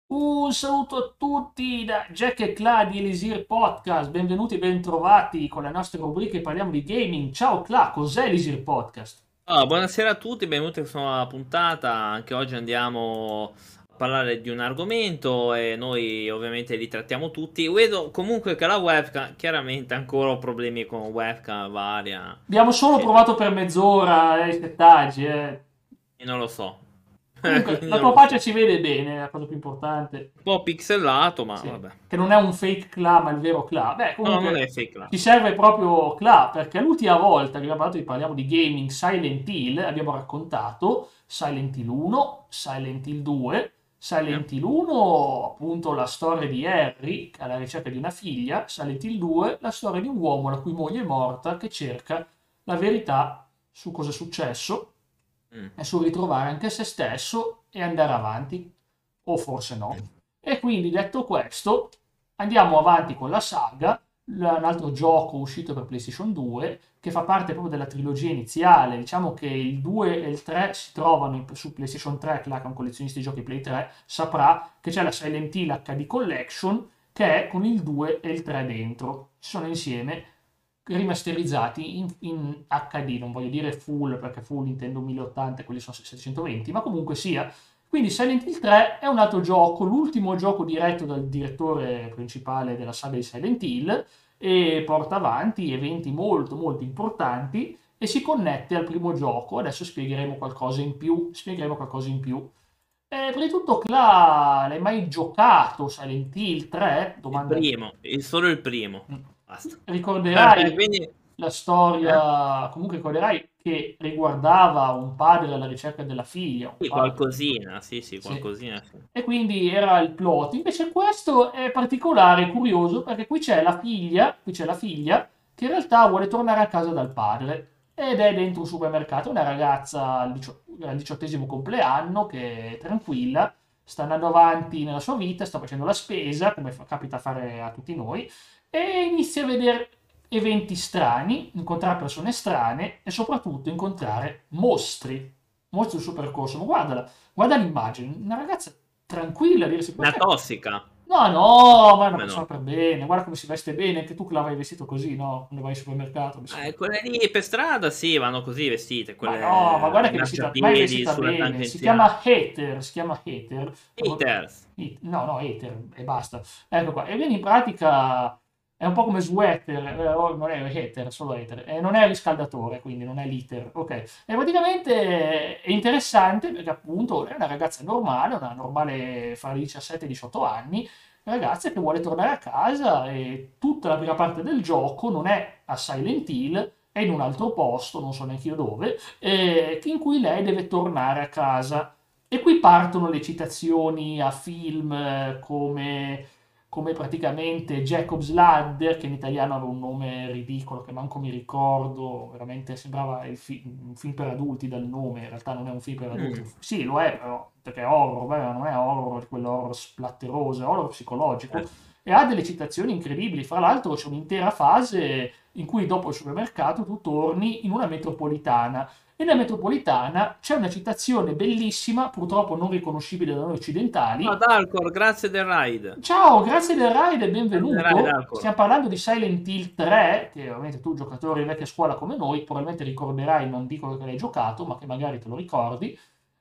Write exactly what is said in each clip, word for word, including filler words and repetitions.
Un saluto a tutti da Jack e Cla di Elisir Podcast, benvenuti e bentrovati con le nostre rubriche. Parliamo di gaming. Ciao Cla, cos'è Elisir Podcast? Ah, buonasera a tutti, benvenuti in questa nuova puntata. Anche oggi andiamo a parlare di un argomento e noi ovviamente li trattiamo tutti. Vedo comunque che la webcam, chiaramente ancora ho problemi con webcam varia. Abbiamo solo E provato per mezz'ora eh, i settaggi. eh. e non lo so, Comunque, quindi la non tua lo faccia so. si vede bene, è la cosa più importante. Un po' pixelato, ma Sì, vabbè. che non è un fake Cla, ma il vero Cla. Beh, No, non è comunque fake là. ci serve proprio Cla, perché l'ultima volta che abbiamo parlato di, parliamo di gaming Silent Hill, abbiamo raccontato Silent Hill uno, Silent Hill due, Eh? Silent Hill uno, appunto la storia di Harry alla ricerca di una figlia, Silent Hill due, la storia di un uomo la cui moglie è morta che cerca la verità su cosa è successo Mm. e su ritrovare anche se stesso e andare avanti, o forse no. E quindi detto questo, andiamo avanti con la saga, l- un altro gioco uscito per PlayStation due che fa parte proprio della trilogia iniziale. Diciamo che il due e il tre si trovano in- su PlayStation tre, che là che è un collezionista di giochi Play tre saprà che c'è la Silent Hill H D Collection che è con il due e il tre dentro. Ci sono insieme rimasterizzati in, in H D, non voglio dire full perché full intendo mille ottanta, quelli sono settecentoventi, ma comunque sia. Quindi Silent Hill tre è un altro gioco, l'ultimo gioco diretto dal direttore principale della saga di Silent Hill e porta avanti eventi molto molto importanti e si connette al primo gioco. Adesso spiegheremo qualcosa in più, spiegheremo qualcosa in più. Eh, prima di tutto, Cla, l'hai mai giocato Silent Hill tre? Il Domanda. primo, il- solo il primo. Mm. Basta. Ricorderai Quindi, la eh? storia, comunque ricorderai che riguardava un padre alla ricerca della figlia, un Sì, padre. qualcosina, sì, sì, Sì. qualcosina, sì. E quindi era il plot. Invece questo è particolare, curioso, perché qui c'è la figlia, qui c'è la figlia che in realtà vuole tornare a casa dal padre ed è dentro un supermercato, una ragazza al dicio- al diciottesimo compleanno che è tranquilla, sta andando avanti nella sua vita, sta facendo la spesa, come fa- capita a fare a tutti noi, e inizia a vedere eventi strani, incontrare persone strane e soprattutto incontrare mostri. Mostri sul percorso, ma guardala, guarda l'immagine, una ragazza tranquilla, a dirsi Una questa. tossica. No, no, ma è una Come persona no? per bene, guarda come si veste bene, anche tu che l'avrai vestito così, no? Quando vai al supermercato, mi sembra. Eh, quelle lì per strada sì, vanno così vestite, Ma no, ma quelle guarda a che è vestita, ma è marciapiedi vestita sulla bene, si chiama tangenziale. Heather, si chiama Heather. Haters. It- No, no, Heather, e basta. Ecco qua, e quindi in pratica è un po' come sweater, eh, oh, non è Heather, solo Heather, e non è riscaldatore, quindi non è liter, ok. E praticamente è interessante perché appunto è una ragazza normale, una normale fra i diciassette e i diciotto anni, ragazza che vuole tornare a casa e tutta la prima parte del gioco non è a Silent Hill, è in un altro posto, non so neanche io dove, eh, in cui lei deve tornare a casa. E qui partono le citazioni a film eh, come, come praticamente Jacob's Ladder, che in italiano aveva un nome ridicolo che manco mi ricordo, veramente sembrava il fi- un film per adulti dal nome, in realtà non è un film per adulti. Mm, Sì, lo è, però, perché è horror, beh, non è horror, quello horror splatteroso, è horror psicologico. certo. E ha delle citazioni incredibili. Fra l'altro c'è un'intera fase in cui dopo il supermercato tu torni in una metropolitana. E nella metropolitana c'è una citazione bellissima, purtroppo non riconoscibile da noi No, occidentali. Dalcor, grazie del ride. Ciao, grazie del ride e Grazie del ride, benvenuto. Dalcor. Stiamo parlando di Silent Hill tre, che ovviamente tu, giocatore di vecchia scuola come noi, probabilmente ricorderai, non dico che l'hai giocato, ma che magari te lo ricordi.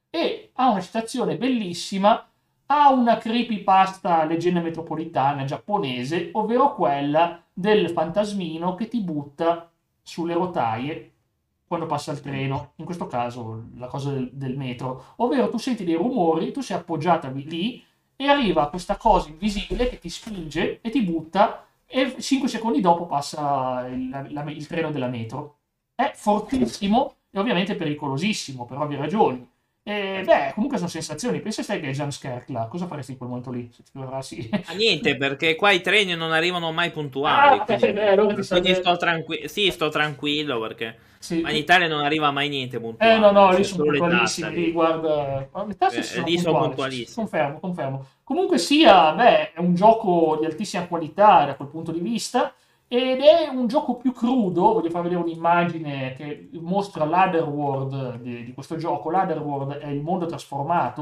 E ha una citazione bellissima a una creepypasta leggenda metropolitana giapponese, ovvero quella del fantasmino che ti butta sulle rotaie quando passa il Mm. treno, in questo caso la cosa del, del metro, ovvero tu senti dei rumori, tu sei appoggiata lì e arriva questa cosa invisibile che ti spinge e ti butta e cinque secondi dopo passa il, la- il treno della metro. È fortissimo e ovviamente pericolosissimo per ovvie ragioni. E Certo. beh, comunque sono sensazioni. Pensa stai che è jumpscare là, cosa faresti in quel momento lì? Se ti trovassi... Ma niente, perché qua i treni non arrivano mai puntuali, Ah, eh, quindi, beh, allora ti quindi serve... sto tranquillo. Sì, sto tranquillo perché Sì. ma in Italia non arriva mai niente Eh no, no, puntuale, lì c'è sono solo le puntualissimi, tasse lì lì. guarda... A metà sì, Eh, sono lì sono puntuali, sì, sì, puntualissimi. confermo, confermo. Comunque sia, beh, è un gioco di altissima qualità da quel punto di vista ed è un gioco più crudo. Voglio far vedere un'immagine che mostra l'Otherworld di, di questo gioco. L'Otherworld è il mondo trasformato,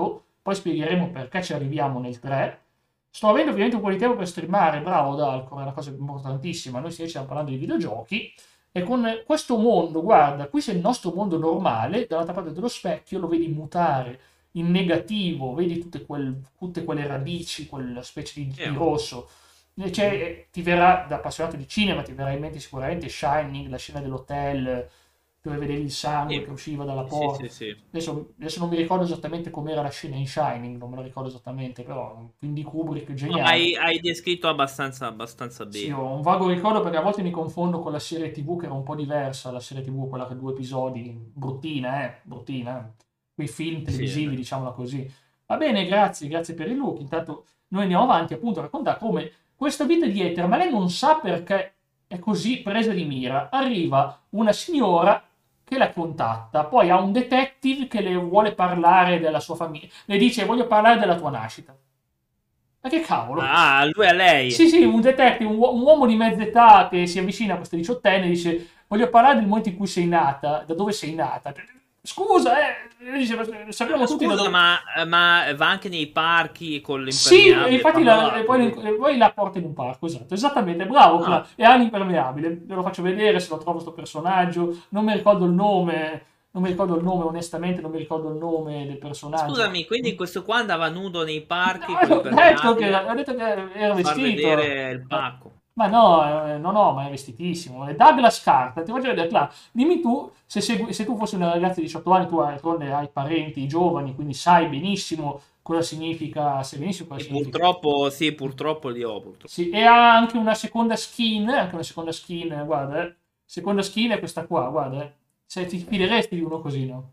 poi spiegheremo perché ci arriviamo nel tre. Sto avendo ovviamente un po' di tempo per streamare, bravo Dalcor, è una cosa importantissima, noi stiamo parlando di videogiochi, e con questo mondo, guarda, qui c'è il nostro mondo normale, dall'altra parte dello specchio lo vedi mutare in negativo, vedi tutte, quel- tutte quelle radici, quella specie di, di Eh, rosso. E c'è- eh, ti verrà, da appassionato di cinema, ti verrà in mente sicuramente Shining, la scena dell'hotel, dove vedevi il sangue che sì, usciva dalla sì, porta. sì, sì. Adesso, adesso non mi ricordo esattamente com'era la scena in Shining, non me la ricordo esattamente, però un film di Kubrick No, geniale. hai, hai descritto abbastanza, abbastanza Sì, bene. ho un vago ricordo perché a volte mi confondo con la serie T V che era un po' diversa, la serie T V, quella che ha due episodi, bruttina, eh, bruttina, eh. Quei film Sì, televisivi, esatto. diciamola così. Va bene, grazie, grazie per il look. Intanto noi andiamo avanti appunto a raccontare come questa vita di Ether, ma lei non sa perché è così presa di mira. Arriva una signora che la contatta, poi ha un detective che le vuole parlare della sua famiglia, le dice voglio parlare della tua nascita. Ma che cavolo? Ah, lui è lei. Sì, sì, un detective, un, uo- un uomo di mezza età che si avvicina a questa diciottenne e dice voglio parlare del momento in cui sei nata, da dove sei nata. Scusa, eh, e dice, sappiamo Eh, tutti da Scusa, dove... ma, ma va anche nei parchi con Sì, e l'impermeabile infatti la, e parlato poi, così. e poi la porta in un parco, esatto, esattamente, bravo, Ah, Cla- e ha l'impermeabile, ve lo faccio vedere se lo trovo sto personaggio, non mi ricordo il nome, non mi ricordo il nome, onestamente non mi ricordo il nome del personaggio. scusami, quindi questo qua andava nudo nei parchi con No, ho detto che, l'impermeabile ho detto che era a far vestito. vedere il Eh, pacco. Ma no, eh, no, no, ma è vestitissimo. È Douglas Carter, ti faccio vedere, Cla, dimmi tu, se, segui- se tu fossi una ragazza di diciotto anni, tu hai, d'altronde hai parenti giovani, quindi sai benissimo cosa significa, sai benissimo cosa E significa. purtroppo, sì, purtroppo li ho, purtroppo. Sì, e ha anche una seconda skin, anche una seconda skin, guarda, eh. Seconda skin è questa qua, guarda, eh. Se ti fideresti di uno così, no?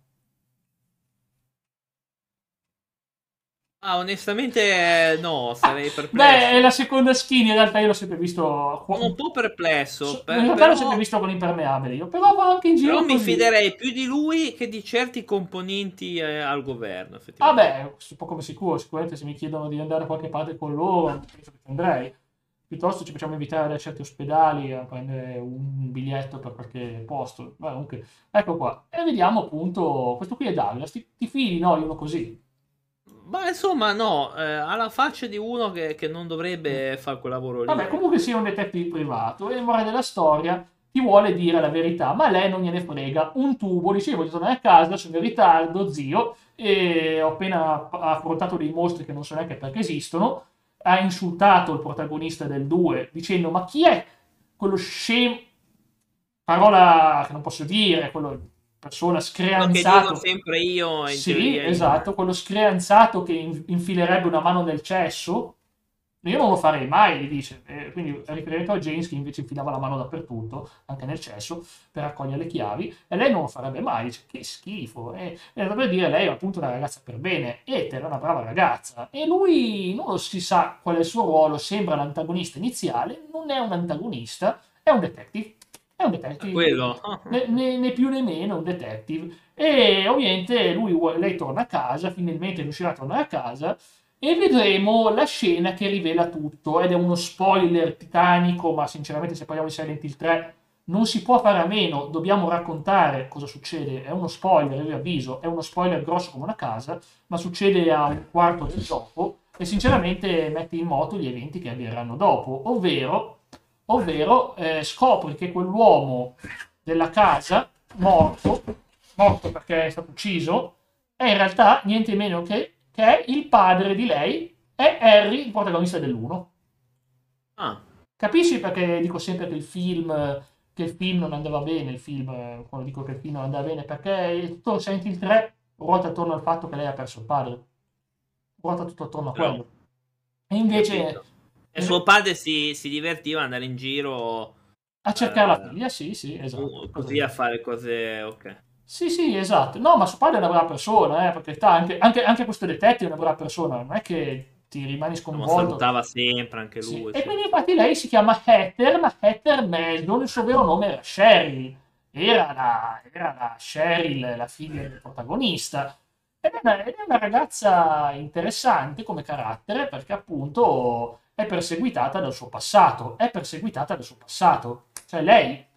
Ah, onestamente, eh, no, sarei Beh, è perplesso. la seconda skin, in realtà io l'ho sempre visto, Sono un po' perplesso, so- in per- realtà l'ho sempre però, visto con l'impermeabile io, però va anche in però giro mi così. fiderei più di lui che di certi componenti eh, al governo, Ah effettivamente. beh, questo è poco sicuro, sicuramente se mi chiedono di andare da qualche parte con loro, penso che ci andrei. Piuttosto ci facciamo invitare da certi ospedali a prendere un biglietto per qualche posto. Beh, comunque, ecco qua. E vediamo appunto, questo qui è Douglas, ti, ti fidi, no, di uno così? Ma insomma, no, eh, ha la faccia di uno che, che non Mm. dovrebbe fare quel lavoro lì, Vabbè, ecco. comunque sia un detective privato e il morale della storia ti vuole dire la verità, ma a lei non gliene frega un tubo. Dice, voglio tornare a casa, sono in ritardo, zio, e ho appena affrontato dei mostri che non so neanche perché esistono. Ha insultato il protagonista del due dicendo, ma chi è quello scemo, parola che non posso dire, quello persona Quello che dico screanzato. sempre io in Sì, teoria in... esatto, quello screanzato che in- infilerebbe una mano nel cesso. Io non lo farei mai, gli dice. Eh, quindi riferimento a James che invece infilava la mano dappertutto, anche nel cesso, per raccogliere le chiavi, e lei non lo farebbe mai, dice che schifo. E, e da per dire, lei è appunto una ragazza per bene, Ether è una brava ragazza, e lui non lo si sa qual è il suo ruolo, sembra l'antagonista iniziale, non è un antagonista, è un detective, è un a detective, quello. né, né- né più né meno, un detective. E ovviamente lui, vuole- lei torna a casa, finalmente riuscirà a tornare a casa, e vedremo la scena che rivela tutto, ed è uno spoiler titanico, ma sinceramente se parliamo di Silent Hill tre non si può fare a meno, dobbiamo raccontare cosa succede, è uno spoiler, io vi avviso, è uno spoiler grosso come una casa, ma succede a un quarto del gioco e sinceramente mette in moto gli eventi che avverranno dopo, ovvero, ovvero eh, scopri che quell'uomo della casa, morto, morto perché è stato ucciso, è in realtà niente meno che, che è il padre di lei, è Harry, il protagonista dell'uno. Ah, Capisci perché dico sempre che il film, che il film non andava bene, il film, eh, quando dico che il film non andava bene, perché tutto Silent Hill tre ruota attorno al fatto che lei ha perso il padre, ruota tutto attorno a però, quello. E invece capito. E eh, suo padre si, si divertiva ad andare in giro a cercare la eh, figlia, sì, sì, esatto. u- Cosa così a vuoi? fare cose, ok. Sì, sì, esatto. No, ma suo padre è una brava persona, eh, per carità, anche, anche, anche questo detective è una brava persona, non è che ti rimani Lo sconvolto. salutava sempre anche Sì. lui, E sì. quindi infatti lei si chiama Heather, ma Heather Meldon, il suo vero nome era Cheryl, era la, era la Cheryl, la figlia del protagonista. Ed è una, ed è una ragazza interessante come carattere perché appunto è perseguitata dal suo passato, è perseguitata dal suo passato. Cioè lei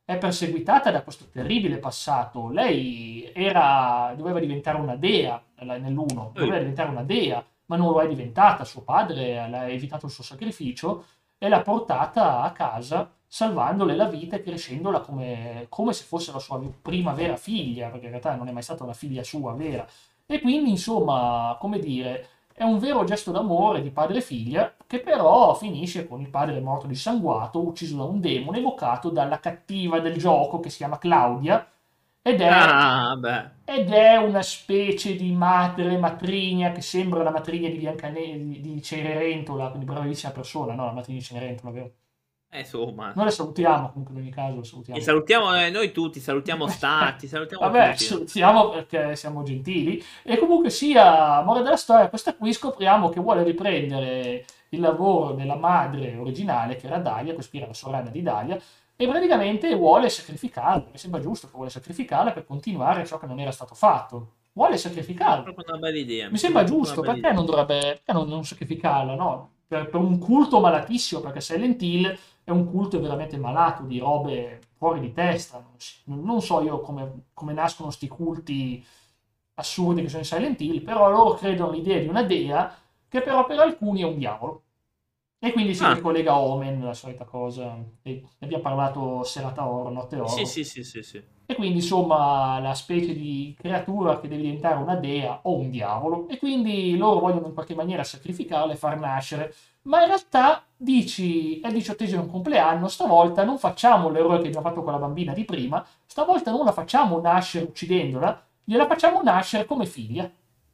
è perseguitata da questo terribile passato. Lei era, doveva diventare una dea nell'uno, doveva Ui. diventare una dea, ma non lo è diventata. Suo padre le ha evitato il suo sacrificio e l'ha portata a casa salvandole la vita e crescendola come, come se fosse la sua prima vera figlia, perché in realtà non è mai stata una figlia sua vera. E quindi, insomma, come dire, è un vero gesto d'amore di padre e figlia, che però finisce con il padre morto dissanguato, ucciso da un demone, evocato dalla cattiva del gioco che si chiama Claudia, ed è, Ah, beh. ed è una specie di madre matrigna che sembra la matrigna di Biancaneve, di Cenerentola, quindi bravissima persona, no? La matrigna di Cenerentola, vero? Eh, insomma. Noi la salutiamo, comunque in ogni caso la E salutiamo. salutiamo eh, noi tutti, salutiamo Stati, salutiamo Vabbè, tutti. salutiamo perché siamo gentili. E comunque sia, amore della storia, questa qui scopriamo che vuole riprendere il lavoro della madre originale, che era Dalia, questa qui era la sorella di Dalia, e praticamente vuole sacrificarla. Mi sembra giusto che vuole sacrificarla per continuare ciò che non era stato fatto. Vuole Mi sembra sacrificarla. proprio una bella idea, Mi mi sembra sembra proprio una giusto, bella perché idea. non dovrebbe, perché non, non sacrificarla, no? Per, per un culto malatissimo, perché Silent Hill è un culto veramente malato di robe fuori di testa. Non, si- non so io come, come nascono sti culti assurdi che sono in Silent Hill, però loro credono all'idea di una dea che però per alcuni è un diavolo. E quindi si Ah, ricollega a Omen, la solita cosa. E ne abbiamo parlato serata oro, notte sì, oro. sì, sì, sì, sì. E quindi insomma la specie di creatura che deve diventare una dea o un diavolo. E quindi loro vogliono in qualche maniera sacrificarla e far nascere. Ma in realtà dici, è il diciottesimo compleanno, stavolta non facciamo l'errore che abbiamo fatto con la bambina di prima, stavolta non la facciamo nascere uccidendola, gliela facciamo nascere come figlia.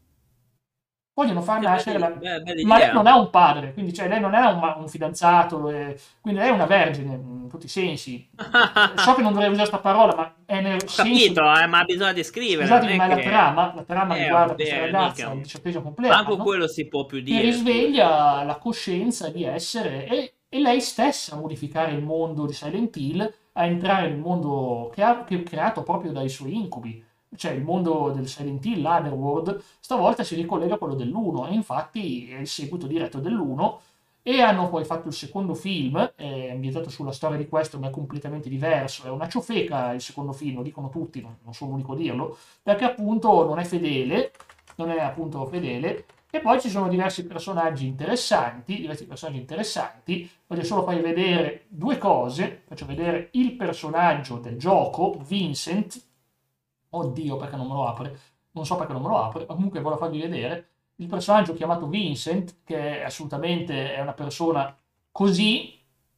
Vogliono far Che nascere bella, la... be- bella Ma lei non idea. ha un padre, quindi cioè, lei non è un, ma- un fidanzato, eh, quindi lei è una vergine in tutti i sensi. So che non dovrei usare questa parola, ma è nel Ho capito. capito, eh, ma bisogna descrivere, non Scusatemi, è ma è la che... trama, la trama Eh, riguarda questa vabbè, ragazza mica... al diciottesimo Manco compleanno quello si può più che dire, figurati. risveglia la coscienza di essere e, e lei stessa a modificare il mondo di Silent Hill, a entrare nel mondo che ha, che ha creato proprio dai suoi incubi. Cioè il mondo del Silent Hill, l'Otherworld, stavolta si ricollega a quello dell'uno e infatti è il seguito diretto dell'uno e hanno poi fatto il secondo film, è ambientato sulla storia di questo ma è completamente diverso, è una ciofeca il secondo film, lo dicono tutti, non, non sono l'unico a dirlo, perché appunto non è fedele, non è appunto fedele, e poi ci sono diversi personaggi interessanti, diversi personaggi interessanti, voglio solo farvi vedere due cose, faccio vedere il personaggio del gioco, Vincent, oddio perché non me lo apre, non so perché non me lo apre, ma comunque voglio farvi vedere il personaggio chiamato Vincent, che è assolutamente è una persona così,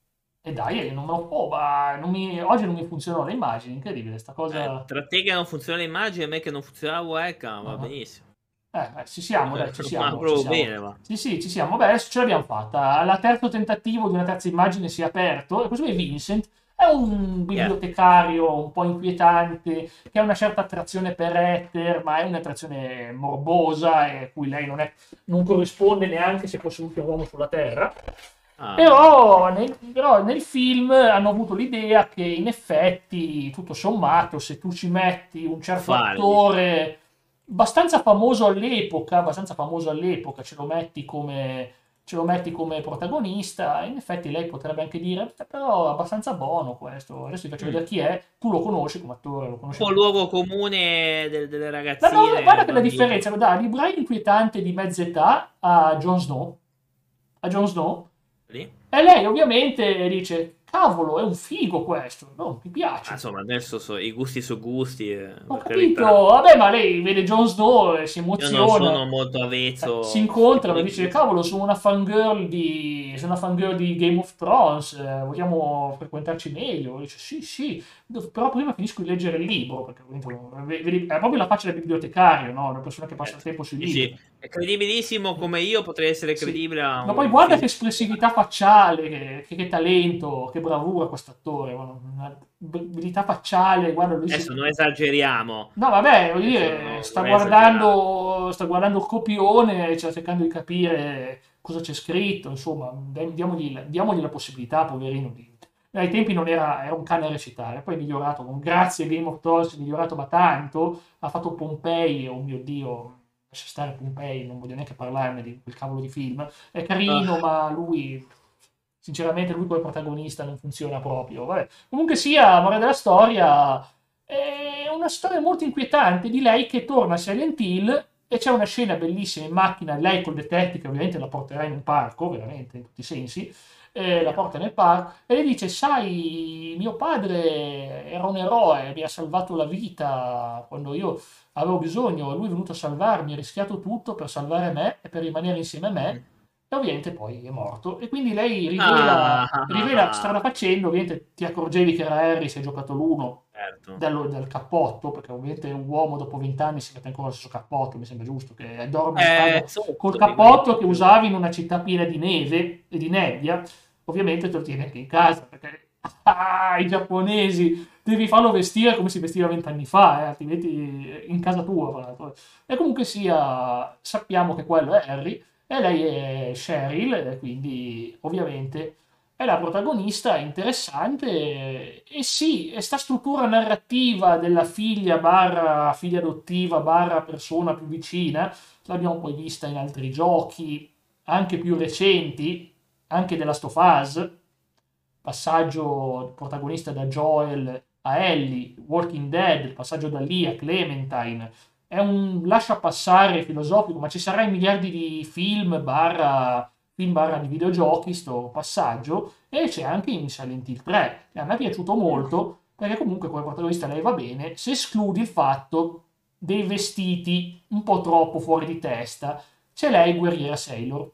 e dai, non me lo oh, ma non mi- oggi non mi funzionano le immagini, incredibile, sta Eh, cosa... tra te che non funziona l'immagine e me che non funziona la webcam, va Ah, benissimo. eh, eh, ci siamo, dai, ci Ma siamo, ci proprio siamo. bene, va. Sì, sì, ci siamo. Beh, adesso ce l'abbiamo fatta. Al terzo tentativo di una terza immagine si è aperto. E questo è Vincent. È un Yeah. bibliotecario un po' inquietante, che ha una certa attrazione per Ether, ma è un'attrazione morbosa e a cui lei non, è, non corrisponde neanche se fosse l'ultimo uomo sulla Terra. Ah, Però nel, però nel film hanno avuto l'idea che in effetti, tutto sommato, se tu ci metti un certo fare, dici. attore abbastanza famoso all'epoca, abbastanza famoso all'epoca, ce lo metti come, ce lo metti come protagonista, in effetti lei potrebbe anche dire, "Eh, però è abbastanza buono questo, adesso ti faccio Mm. vedere chi è, tu lo conosci come attore, lo Un conosci po' anche. luogo comune del- delle Ma no, guarda ragazzine, che la bambine. differenza, da libraio inquietante di mezza età a Jon Snow, a Jon Snow, Lì. e lei ovviamente dice, cavolo, è un figo questo, no, mi Ma piace. insomma, adesso so- i gusti sono gusti, eh, Ho per capito, carità. vabbè, ma lei vede Jon Snow e si Io non emoziona, sono molto eh, si avvezzo a questo tipo incontrano e di dice, gusti. cavolo, sono una fangirl di, sono una fangirl di Game of Thrones, eh, vogliamo frequentarci meglio? Dice, sì, sì, però prima finisco di leggere il libro, perché appunto, vedi, è proprio la faccia del bibliotecario, no? Una persona che passa il Certo. tempo sui Sì, libri. sì, è credibilissimo come io potrei essere Sì. credibile a Ma poi un guarda che film. espressività facciale, che, che- che talento, che bravura quest'attore, guarda, una abilità facciale, guarda lui si... Adesso non esageriamo. No, vabbè, voglio Adesso dire, non sta vorrei esagerare. guardando, sta guardando il copione e sta cercando di capire cosa c'è scritto, insomma, dai- diamogli, la diamogli la possibilità, poverino, di... Ai tempi non era, era un cane a recitare, poi è migliorato, con- grazie a Game of Thrones è migliorato ma tanto, ha fatto Pompei, oh mio Dio, lascia stare Pompei, non voglio neanche parlarne di quel cavolo di film, è carino, Ah, ma lui sinceramente lui come protagonista non funziona proprio. Vabbè. Comunque sia, amore della storia, è una storia molto inquietante di lei che torna a Silent Hill e c'è una scena bellissima in macchina, lei col detective, che ovviamente la porterà in un parco, veramente, in tutti i sensi, eh, la Sì. porta nel parco e le dice, sai, mio padre era un eroe, mi ha salvato la vita quando io avevo bisogno, lui è venuto a salvarmi, ha rischiato tutto per salvare me e per rimanere insieme a me, Mm. e ovviamente poi è morto. E quindi lei rivela, Ah, rivela strada facendo, ovviamente ti accorgevi che era Harry se hai giocato l'uno certo. dal, dal cappotto, perché ovviamente un uomo dopo vent'anni si mette ancora lo stesso cappotto, mi sembra giusto, che dormi in Eh, casa col sottoli, quelli cappotto che proprio. usavi in una città piena di neve e di nebbia, ovviamente te lo tieni anche in casa, perché ah, i giapponesi devi farlo vestire come si vestiva vent'anni fa, eh, altrimenti in casa tua, tra l'altro. E comunque sia, sappiamo che quello è Harry e lei è Cheryl, e quindi ovviamente è la protagonista, è interessante e sì, e sta struttura narrativa della figlia barra figlia adottiva barra persona più vicina, l'abbiamo poi vista in altri giochi, anche più recenti, anche della Last of Us, passaggio protagonista da Joel a Ellie, Walking Dead, il passaggio da lì a Clementine, è un lascia passare filosofico, ma ci saranno miliardi di film barra film barra di videogiochi, sto passaggio, e c'è anche in Silent Hill tre, e a me è piaciuto molto, perché comunque come protagonista lei va bene, se escludi il fatto dei vestiti un po' troppo fuori di testa, c'è lei guerriera Sailor.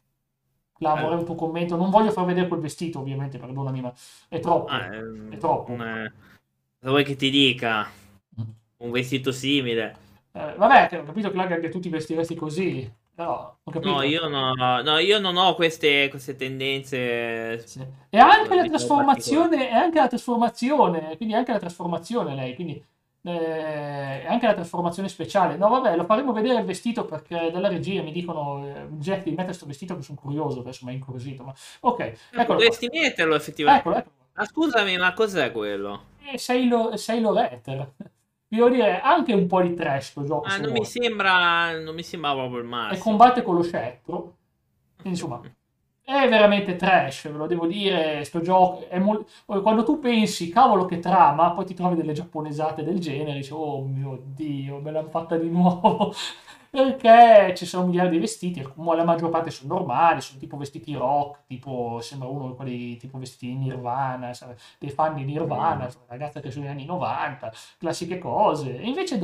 Là Eh, vorrei un tuo commento, non voglio far vedere quel vestito ovviamente, perdonami, ma è ah, troppo, è ehm, un, troppo. eh, cosa vuoi che ti dica? Un vestito simile. Eh, vabbè, che ho capito che là che tu ti vestiresti così, però ho No, capito. io no, no, io non ho queste, queste tendenze, Sì. E anche la diciamo, particolari. trasformazione, e anche la trasformazione, quindi anche la trasformazione lei, quindi eh, anche la trasformazione speciale. No, vabbè, lo faremo vedere il vestito perché dalla regia mi dicono, eh, Jack, devi mettere questo vestito che sono curioso, adesso mi ha incuriosito, ma ok, Eh, eccolo qua. potresti metterlo effettivamente. Eccolo, eccolo qua. Ma scusami, ma cos'è quello? E Sailor, Sailor Ether. Vi devo dire, anche un po' di trash sto gioco Ah, se non mi vuoi. sembra, non mi sembra proprio il E massimo. combatte con lo scettro. Quindi, insomma, è veramente trash, ve lo devo dire, sto gioco è mol- quando tu pensi, cavolo che trama, poi ti trovi delle giapponesate del genere, dici, oh mio Dio, me l'hanno fatta di nuovo. Perché ci sono miliardi di vestiti, ma la maggior parte sono normali, sono tipo vestiti rock, tipo, sembra uno di quelli tipo vestiti di Nirvana, sai, dei fan di Nirvana, Mm. sono ragazze che sono negli anni novanta, classiche cose. E invece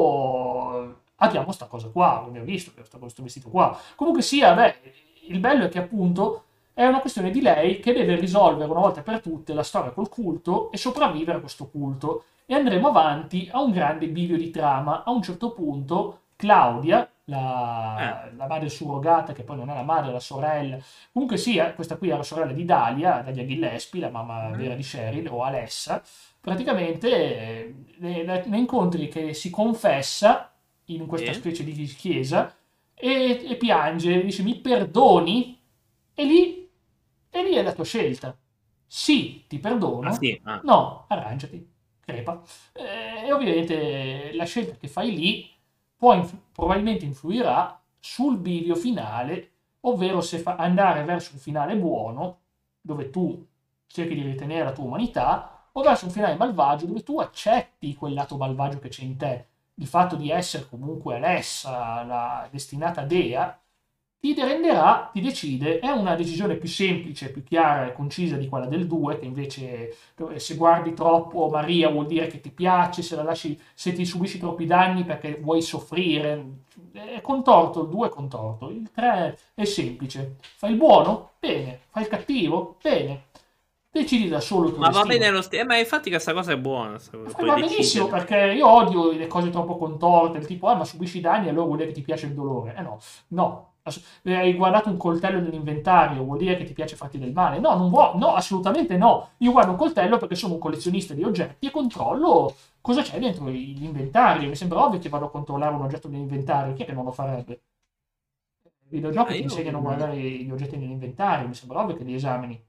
dopo abbiamo sta cosa qua, abbiamo visto questo, questo vestito qua. Comunque sia, beh, il bello è che appunto è una questione di lei che deve risolvere una volta per tutte la storia col culto e sopravvivere a questo culto. E andremo avanti a un grande bivio di trama. A un certo punto Claudia, Eh. la, la madre surrogata, che poi non è la madre, è la sorella, comunque sia, questa qui è la sorella di Dalia, Dalia Gillespie, la mamma vera Mhm. di Cheryl, o Alessa, praticamente eh, ne, ne incontri che si confessa in questa Sì. specie di chiesa e, e piange, dice mi perdoni? E lì, e lì è la tua scelta. Sì, ti Ah perdono, sì, ah. no, arrangiati, crepa. Eh, E ovviamente la scelta che fai lì può inf- probabilmente influirà sul bivio finale, ovvero se fa andare verso un finale buono, dove tu cerchi di ritenere la tua umanità, o verso un finale malvagio, dove tu accetti quel lato malvagio che c'è in te, il fatto di essere comunque Alessa, la destinata dea, ti renderà, ti decide, è una decisione più semplice, più chiara e concisa di quella del due, che invece eh, se guardi troppo Maria vuol dire che ti piace, se la lasci, se ti subisci troppi danni perché vuoi soffrire, è contorto, il due è contorto, il tre è semplice, fai il buono? Bene, fai il cattivo? Bene, decidi da solo il tuo Ma va bene destino. lo stesso. Ma infatti questa cosa è buona, sta cosa, Fai puoi va benissimo decidere. perché io odio le cose troppo contorte, il tipo, ah, ma subisci danni, allora vuol dire che ti piace il dolore. Eh no, no. Ass- eh, Hai guardato un coltello nell'inventario, vuol dire che ti piace farti del male? No, non vuoi, no, assolutamente no. Io guardo un coltello perché sono un collezionista di oggetti e controllo cosa c'è dentro l'inventario. Mi sembra ovvio che vado a controllare un oggetto nell'inventario, chi è che non lo farebbe? I Ah, videogiochi ti io, insegnano a mm, guardare gli oggetti nell'inventario, mi sembra ovvio che li esamini.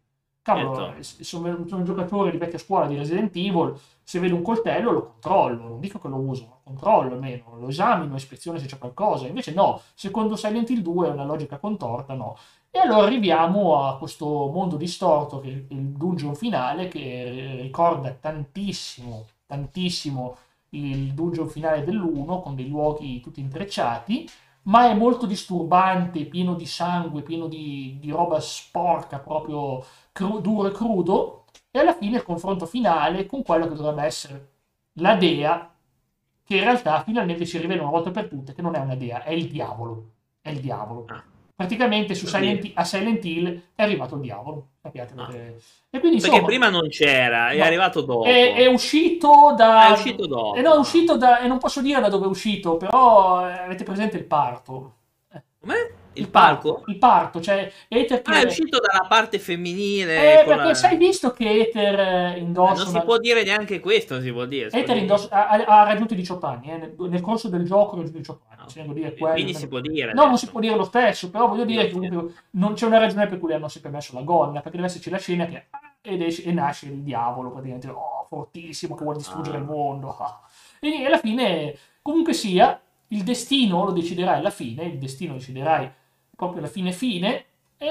cavolo, certo. eh, sono, sono un giocatore di vecchia scuola di Resident Evil, se vedo un coltello lo controllo, non dico che lo uso, ma lo controllo almeno, lo esamino, ispeziono se c'è qualcosa. Invece no, secondo Silent Hill due è una logica contorta, no. E allora arriviamo a questo mondo distorto, che è il dungeon finale, che ricorda tantissimo, tantissimo il dungeon finale dell'uno, con dei luoghi tutti intrecciati, ma è molto disturbante, pieno di sangue, pieno di, di roba sporca, proprio cru- duro e crudo, e alla fine il confronto finale con quello che dovrebbe essere la dea, che in realtà finalmente ci rivela una volta per tutte che non è una dea, è il diavolo. È il diavolo. Ah, Praticamente su oddio. Silent, a Silent Hill è arrivato il diavolo. Sappiate Ah. perché... E quindi Perché insomma, prima non c'era, è no, arrivato è, è dopo. uscito Ah, è da... uscito Eh no, è dopo. Ah. uscito da... E non posso dire da dove è uscito, però eh, avete presente il parto. Eh, Com'è? Il Il parto, palco? il parto, cioè Ether Ah, è che... uscito dalla parte femminile Eh, con perché la... sai visto che Ether eh, Eh, non indossa si una... può dire neanche questo, si può dire, si può Ether dire indossa- niente. ha, ha- ha raggiunto i diciotto anni, eh, nel, nel corso del gioco ha raggiunto i diciotto anni, Ah, se devo dire ok. quello. Quindi si almeno- può dire No, non si può adesso. dire lo stesso, però voglio dire Io che sì. comunque non c'è una ragione per cui le hanno sempre messo la gonna, perché deve esserci la scena che... Ed esce- e nasce il diavolo, praticamente, oh, fortissimo, che vuole distruggere il Ah. mondo. ah. E alla fine, comunque sia, il destino lo deciderai alla fine, il destino deciderai proprio alla fine fine,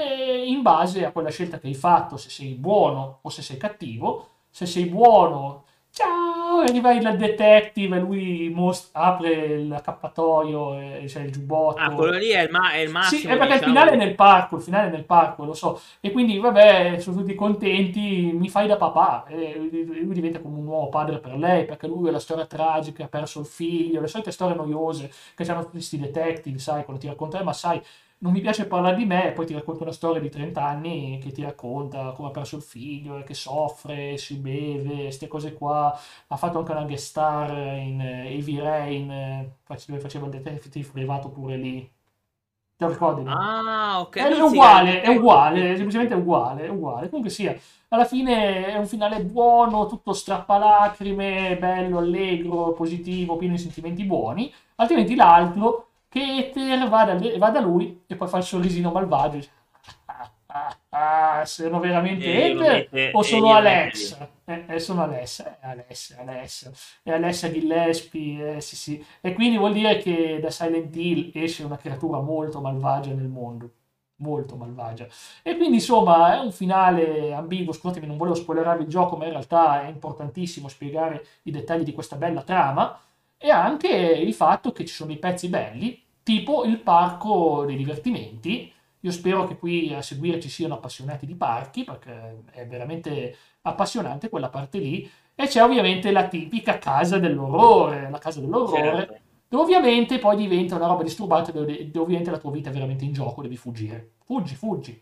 e in base a quella scelta che hai fatto, se sei buono o se sei cattivo. Se sei buono, ciao, e arriva il detective, e lui most- apre l'accappatoio e c'è il Ah, giubbotto. quello lì è il, ma- è il Sì, è massimo, perché il diciamo, finale è di... nel parco, il finale è nel parco, lo so. E quindi, vabbè, sono tutti contenti, mi fai da papà. E lui diventa come un nuovo padre per lei, perché lui ha la storia tragica, ha perso il figlio, le solite storie noiose che hanno tutti questi detective, sai, quando ti raccontano, ma sai, non mi piace parlare di me, e poi ti racconta una storia di trenta anni che ti racconta come ha perso il figlio, e che soffre, si beve, queste cose qua. Ha fatto anche una guest star in eh, Heavy Rain, eh, face- dove faceva il detective privato pure lì. Te lo ricordi, no? Ah, ok, È, è lui si chiama il uguale, è detective. uguale, è semplicemente uguale, è uguale. Comunque sia, alla fine è un finale buono, tutto strappalacrime, bello, allegro, positivo, pieno di sentimenti buoni. Altrimenti l'altro, che Ether va da, va da lui e poi fa il sorrisino malvagio. Dice, ah, ah, ah, sono veramente E glielo Ether mette, o e sono glielo mette lì. Alexa? Eh, eh, sono Alessa, eh, Alessa, Alessa. E Alessia Gillespie, eh, sì sì. E quindi vuol dire che da Silent Hill esce una creatura molto malvagia nel mondo. Molto malvagia. E quindi insomma è un finale ambiguo. Scusatemi, non volevo spoilerarvi il gioco, ma in realtà è importantissimo spiegare i dettagli di questa bella trama. E anche il fatto che ci sono dei pezzi belli, tipo il parco dei divertimenti. Io spero che qui a seguire ci siano appassionati di parchi, perché è veramente appassionante quella parte lì. E c'è ovviamente la tipica casa dell'orrore, la casa dell'orrore, Certo. dove ovviamente poi diventa una roba disturbante, dove, dove ovviamente la tua vita è veramente in gioco, devi fuggire. Fuggi, fuggi.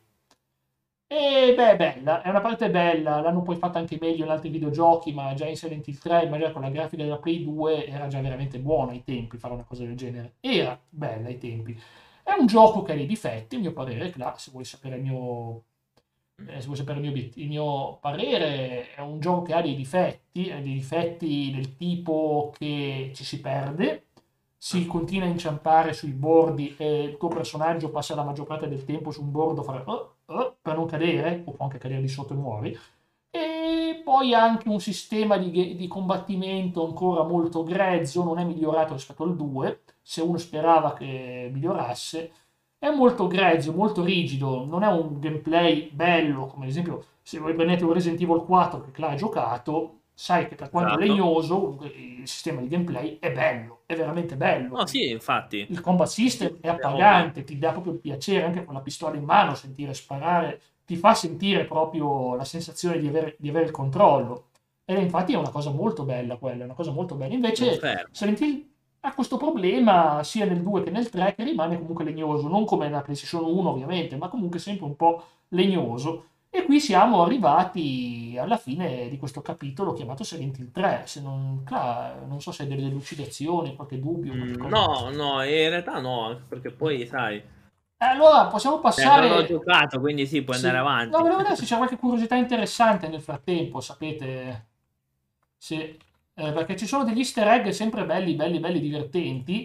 E beh, è bella, è una parte bella, l'hanno poi fatta anche meglio in altri videogiochi, ma già in Silent Hill tre, magari con la grafica della Play due, era già veramente buona ai tempi fare una cosa del genere. Era bella ai tempi. È un gioco che ha dei difetti, a mio parere, là, se vuoi sapere il mio eh, se vuoi sapere il mio, obiet- il mio parere, è un gioco che ha dei difetti, ha dei difetti del tipo che ci si perde, si Ah, continua a inciampare sui bordi e il tuo personaggio passa la maggior parte del tempo su un bordo a fare, "Oh, oh", per non cadere, o può anche cadere di sotto e muori. E poi anche un sistema di, ghe- di combattimento ancora molto grezzo, non è migliorato rispetto al due, se uno sperava che migliorasse. È molto grezzo, molto rigido, non è un gameplay bello, come ad esempio se voi prendete un Resident Evil quattro che l'ha ha giocato, sai che per quanto esatto. legnoso, comunque il sistema di gameplay è bello, è veramente bello. No, sì, infatti. Il combat Sì, system è è ovvio. appagante, ti dà proprio il piacere anche con la pistola in mano, sentire sparare, ti fa sentire proprio la sensazione di avere, di avere il controllo. E infatti è una cosa molto bella quella, è una cosa molto bella. Invece Confermo. Silent Hill ha questo problema sia nel due che nel tre che rimane comunque legnoso, non come nella PlayStation uno ovviamente, ma comunque sempre un po' legnoso. E qui siamo arrivati alla fine di questo capitolo chiamato Silent Hill tre. Se non, Cla, non so se hai delle delucidazioni, qualche dubbio, qualche Mm, cosa. no, no, in realtà no, anche perché poi, sai, Eh, Allora possiamo eh, non ho passare. giocato, quindi sì, puoi andare Sì. No, avanti. volevo vedere se c'è qualche curiosità interessante nel frattempo, sapete? Se, eh, perché ci sono degli easter egg sempre belli, belli, belli divertenti.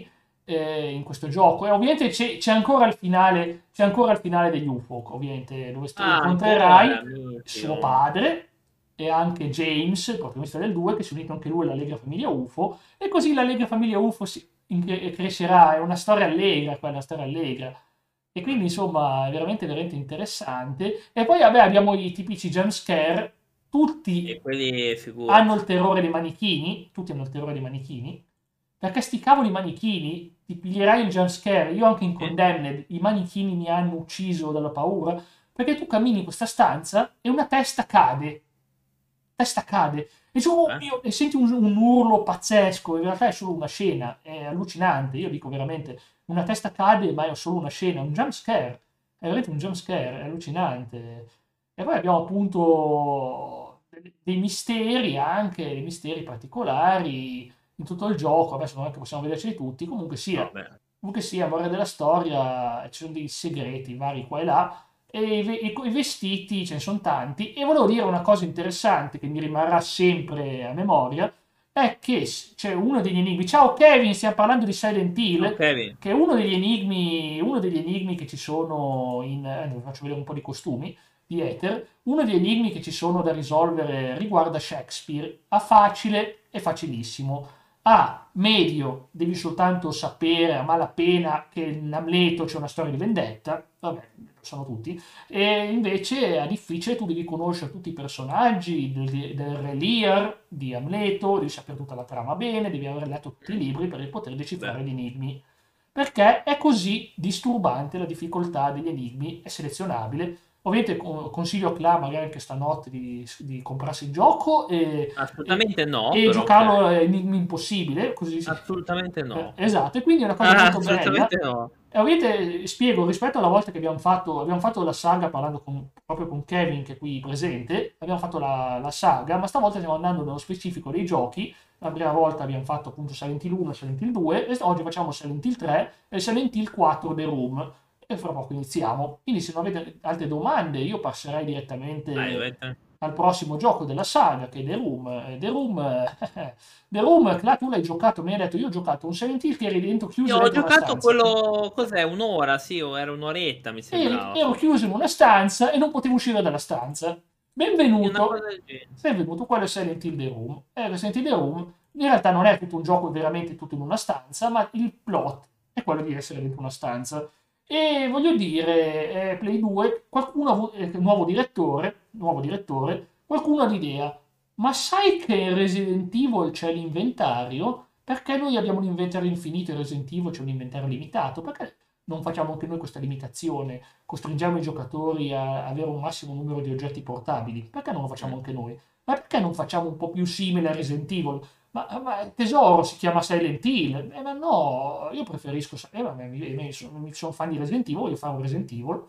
eh, in questo gioco. E ovviamente c'è c'è ancora il finale, c'è ancora il finale degli U F O, ovviamente, dove st- Ah, incontrerai ancora, suo minchio. padre e anche James, il protagonista del due, che si è unito anche lui all'Allegra Famiglia U F O, e così l'Allegra Famiglia U F O si in- crescerà, è una storia allegra, quella storia allegra. E quindi insomma è veramente, veramente interessante. E poi vabbè abbiamo i tipici jump scare, tutti E quelli, figurati. hanno il terrore dei manichini, tutti hanno il terrore dei manichini, perché sti cavoli manichini, ti piglierai il jump scare, io anche in Sì? Condemned, i manichini mi hanno ucciso dalla paura, perché tu cammini in questa stanza e una testa cade, testa cade, e, dici, oh Eh? mio, e senti un, un urlo pazzesco, in realtà è solo una scena, è allucinante, io dico veramente, una testa cade ma è solo una scena, un jump scare, è veramente un jump scare, è allucinante. E poi abbiamo appunto dei misteri anche, dei misteri particolari in tutto il gioco, adesso non è che possiamo vederceli tutti, comunque sia, Vabbè. comunque sia, a morte della storia ci sono dei segreti vari qua e là, e i, ve- i- i vestiti ce ne sono tanti, e volevo dire una cosa interessante che mi rimarrà sempre a memoria, è che s- c'è uno degli enigmi, ciao Kevin, stiamo parlando di Silent Ciao Hill, Kevin. che è uno degli enigmi, uno degli enigmi che ci sono in, eh, vi faccio vedere un po' di costumi, di Ether, uno degli enigmi che ci sono da risolvere riguarda Shakespeare, a facile e facilissimo. A medio devi soltanto sapere a malapena che in Amleto c'è una storia di vendetta, vabbè, lo sanno tutti, e invece a difficile tu devi conoscere tutti i personaggi del, del Re Lear, di Amleto, devi sapere tutta la trama bene, devi aver letto tutti i libri per poter decifrare Beh, gli enigmi. Perché è così disturbante la difficoltà degli enigmi, è selezionabile. Ovviamente co- consiglio a Cla magari anche stanotte di, di comprarsi il gioco e, e- assolutamente no, e però ok. giocarlo a Enigmi Impossibile, così si... Assolutamente eh, no. esatto, e quindi è una cosa Ah, molto bella. assolutamente no. E ovviamente spiego, rispetto alla volta che abbiamo fatto, abbiamo fatto la saga parlando con- proprio con Kevin che è qui presente, abbiamo fatto la, la saga, ma stavolta stiamo andando nello specifico dei giochi. La prima volta abbiamo fatto appunto Silent Hill uno e Silent Hill due, e oggi facciamo Silent Hill tre e Silent Hill quattro The Room. E fra poco iniziamo. Quindi se non avete altre domande io passerei Dai, direttamente dovete- al prossimo gioco della saga, che è The Room. Eh, The Room, eh, The Room, là tu l'hai giocato, mi hai detto, io ho giocato un Silent Hill che eri dentro, Io chiuso ho dentro una giocato stanza. quello, cos'è, un'ora, sì, o era un'oretta, mi Eri- sembrava. ero chiuso in una stanza e non potevo uscire dalla stanza. Sì, una Benvenuto, cosa del genere. benvenuto, quello è Silent Hill The Room. Eh, Silent Hill The Room in realtà non è tutto un gioco veramente tutto in una stanza, ma il plot è quello di essere dentro una stanza. E voglio dire, eh, Play due, qualcuno, ha avu- eh, nuovo direttore, nuovo direttore, qualcuno ha l'idea, ma sai che in Resident Evil c'è l'inventario? Perché noi abbiamo un inventario infinito e in Resident Evil c'è un inventario limitato? Perché non facciamo anche noi questa limitazione? Costringiamo i giocatori a avere un massimo numero di oggetti portabili? Perché non lo facciamo Mm. anche noi? Ma perché non facciamo un po' più simile a Resident Evil? Ma, ma il tesoro si chiama Silent Hill? Eh, ma no, io preferisco... Eh, vabbè, mi, mi, sono, mi sono fan di Resident Evil, voglio fare un Resident Evil.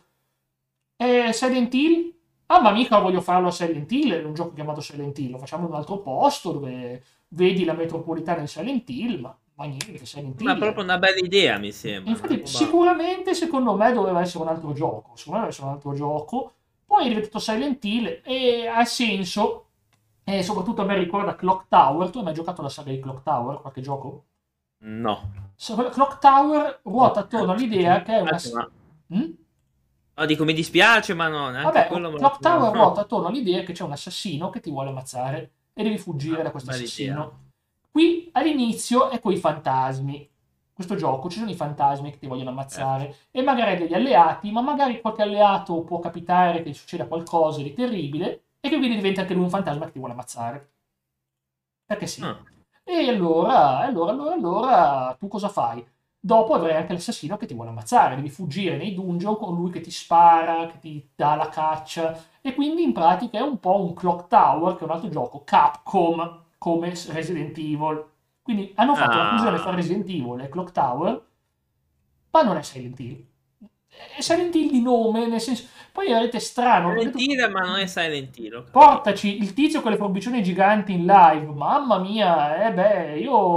E Silent Hill? Ah, ma mica voglio farlo a Silent Hill, è un gioco chiamato Silent Hill, lo facciamo in un altro posto dove vedi la metropolitana di Silent Hill, ma, ma niente, Silent Ma è Hill. proprio una bella idea, mi sembra, una Infatti, roba... sicuramente secondo me doveva essere un altro gioco. Secondo me deve essere un altro gioco. Poi è diventato Silent Hill e ha senso. E soprattutto a me ricorda Clock Tower. Tu hai mai giocato la saga di Clock Tower? Qualche gioco? No. So- Clock Tower No. ruota attorno Mi all'idea che è una... dispiace, s- ma... Mm? No, dico, mi dispiace, ma no, neanche Vabbè, quello me lo Clock Tower sono... ruota attorno all'idea che c'è un assassino che ti vuole ammazzare e devi fuggire Ah, da questo bella idea. assassino. Qui all'inizio è coi fantasmi. Questo gioco ci sono i fantasmi che ti vogliono Certo. ammazzare e magari hai degli alleati, ma magari qualche alleato può capitare che succeda qualcosa di terribile e che quindi diventa anche lui un fantasma che ti vuole ammazzare. Perché sì. Ah, E allora, allora, allora, allora, tu cosa fai? Dopo avrai anche l'assassino che ti vuole ammazzare, devi fuggire nei dungeon con lui che ti spara, che ti dà la caccia, e quindi in pratica è un po' un Clock Tower, che è un altro gioco, Capcom, come Resident Evil. Quindi hanno fatto la fusione fra ah. Resident Evil e Clock Tower, ma non è Silent Hill. È Silent Hill di nome, nel senso... Poi avete strano, ho Silent detto... Hill, ma non è Silent Hill, ho capito. Portaci il tizio con le forbicioni giganti in live, mamma mia, eh beh, io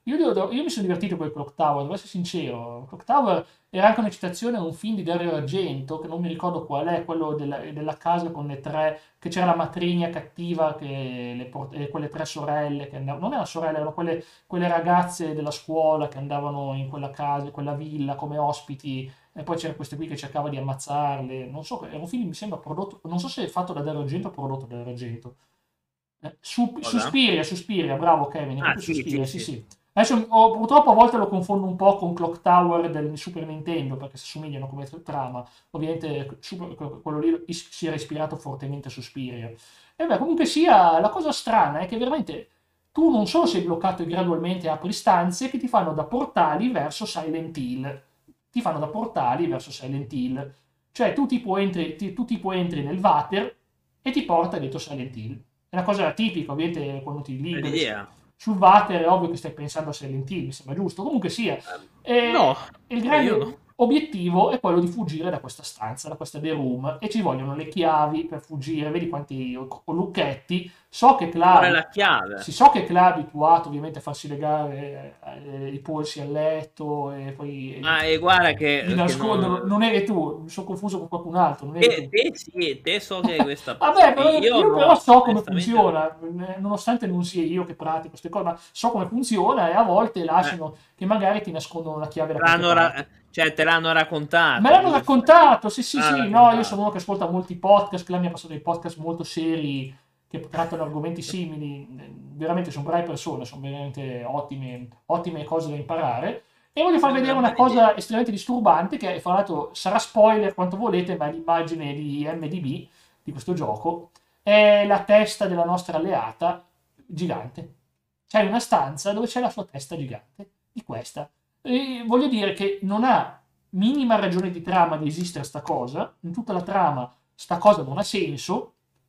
Io, devo- io mi sono divertito con il Clock Tower, devo essere sincero. Clock Tower era anche una citazione a un film di Dario Argento, che non mi ricordo qual è, quello della, della casa con le tre, che c'era la matrigna cattiva, che le port- e quelle tre sorelle, che andavano, non erano sorelle, erano quelle, quelle ragazze della scuola che andavano in quella casa, in quella villa come ospiti, e poi c'era queste qui che cercava di ammazzarle. Non so, era un film, mi sembra, prodotto, non so se è fatto da Dario Argento o prodotto da Dario Argento. Eh, Su- Cosa? Suspiria, Suspiria, bravo Kevin, è Ah, proprio sì, sì, Suspiria, sì sì. sì. Adesso oh, purtroppo a volte lo confondo un po' con Clock Tower del Super Nintendo perché si somigliano come trama. Ovviamente Super- quello lì is- si era ispirato fortemente a Suspiria. E beh, comunque sia, la cosa strana è che veramente tu non solo sei bloccato e gradualmente apri stanze che ti fanno da portali verso Silent Hill. Ti fanno da portali verso Silent Hill. Cioè tu tipo entri, ti- tu tipo entri nel water e ti porta dentro Silent Hill. È una cosa tipica, ovviamente, quando ti liberi su- L'idea. sul water è ovvio che stai pensando a Silent Hill, mi sembra giusto. Comunque sia, Ehm, no, eh, il eh, io no. grande obiettivo è quello di fuggire da questa stanza, da questa The Room, e ci vogliono le chiavi per fuggire. Vedi quanti lucchetti. So che Ci vuole Cla, la chiave. si so che Cla è abituato ovviamente a farsi legare eh, i polsi al letto e poi Ma e guarda di che, che nasconderlo. non... Non eri tu, mi sono confuso con qualcun altro, non eri Te, tu. te sì, te so che hai questa Vabbè, passione. però Io io però no, so come onestamente no. funziona, eh, nonostante non sia io che pratico queste cose, ma so come funziona e a volte Eh, lasciano che magari ti nascondono la chiave da qualche l'hanno parte. ra- cioè, te l'hanno Me raccontato, l'hanno giusto? raccontato, sì, sì, L'hanno sì, no, io sono raccontato. uno che ascolta molti podcast, che la mia passato dei podcast molto seri che trattano argomenti simili, eh, veramente sono brave persone, sono veramente ottime, ottime cose da imparare. E voglio far Sembra vedere una una buona idea. cosa estremamente disturbante, che fra l'altro sarà spoiler quanto volete, ma è l'immagine di M D B di questo gioco, è la testa della nostra alleata gigante. C'è una stanza dove c'è la sua testa gigante, di questa. E voglio dire che non ha minima ragione di trama di esistere sta cosa, in tutta la trama sta cosa non ha senso,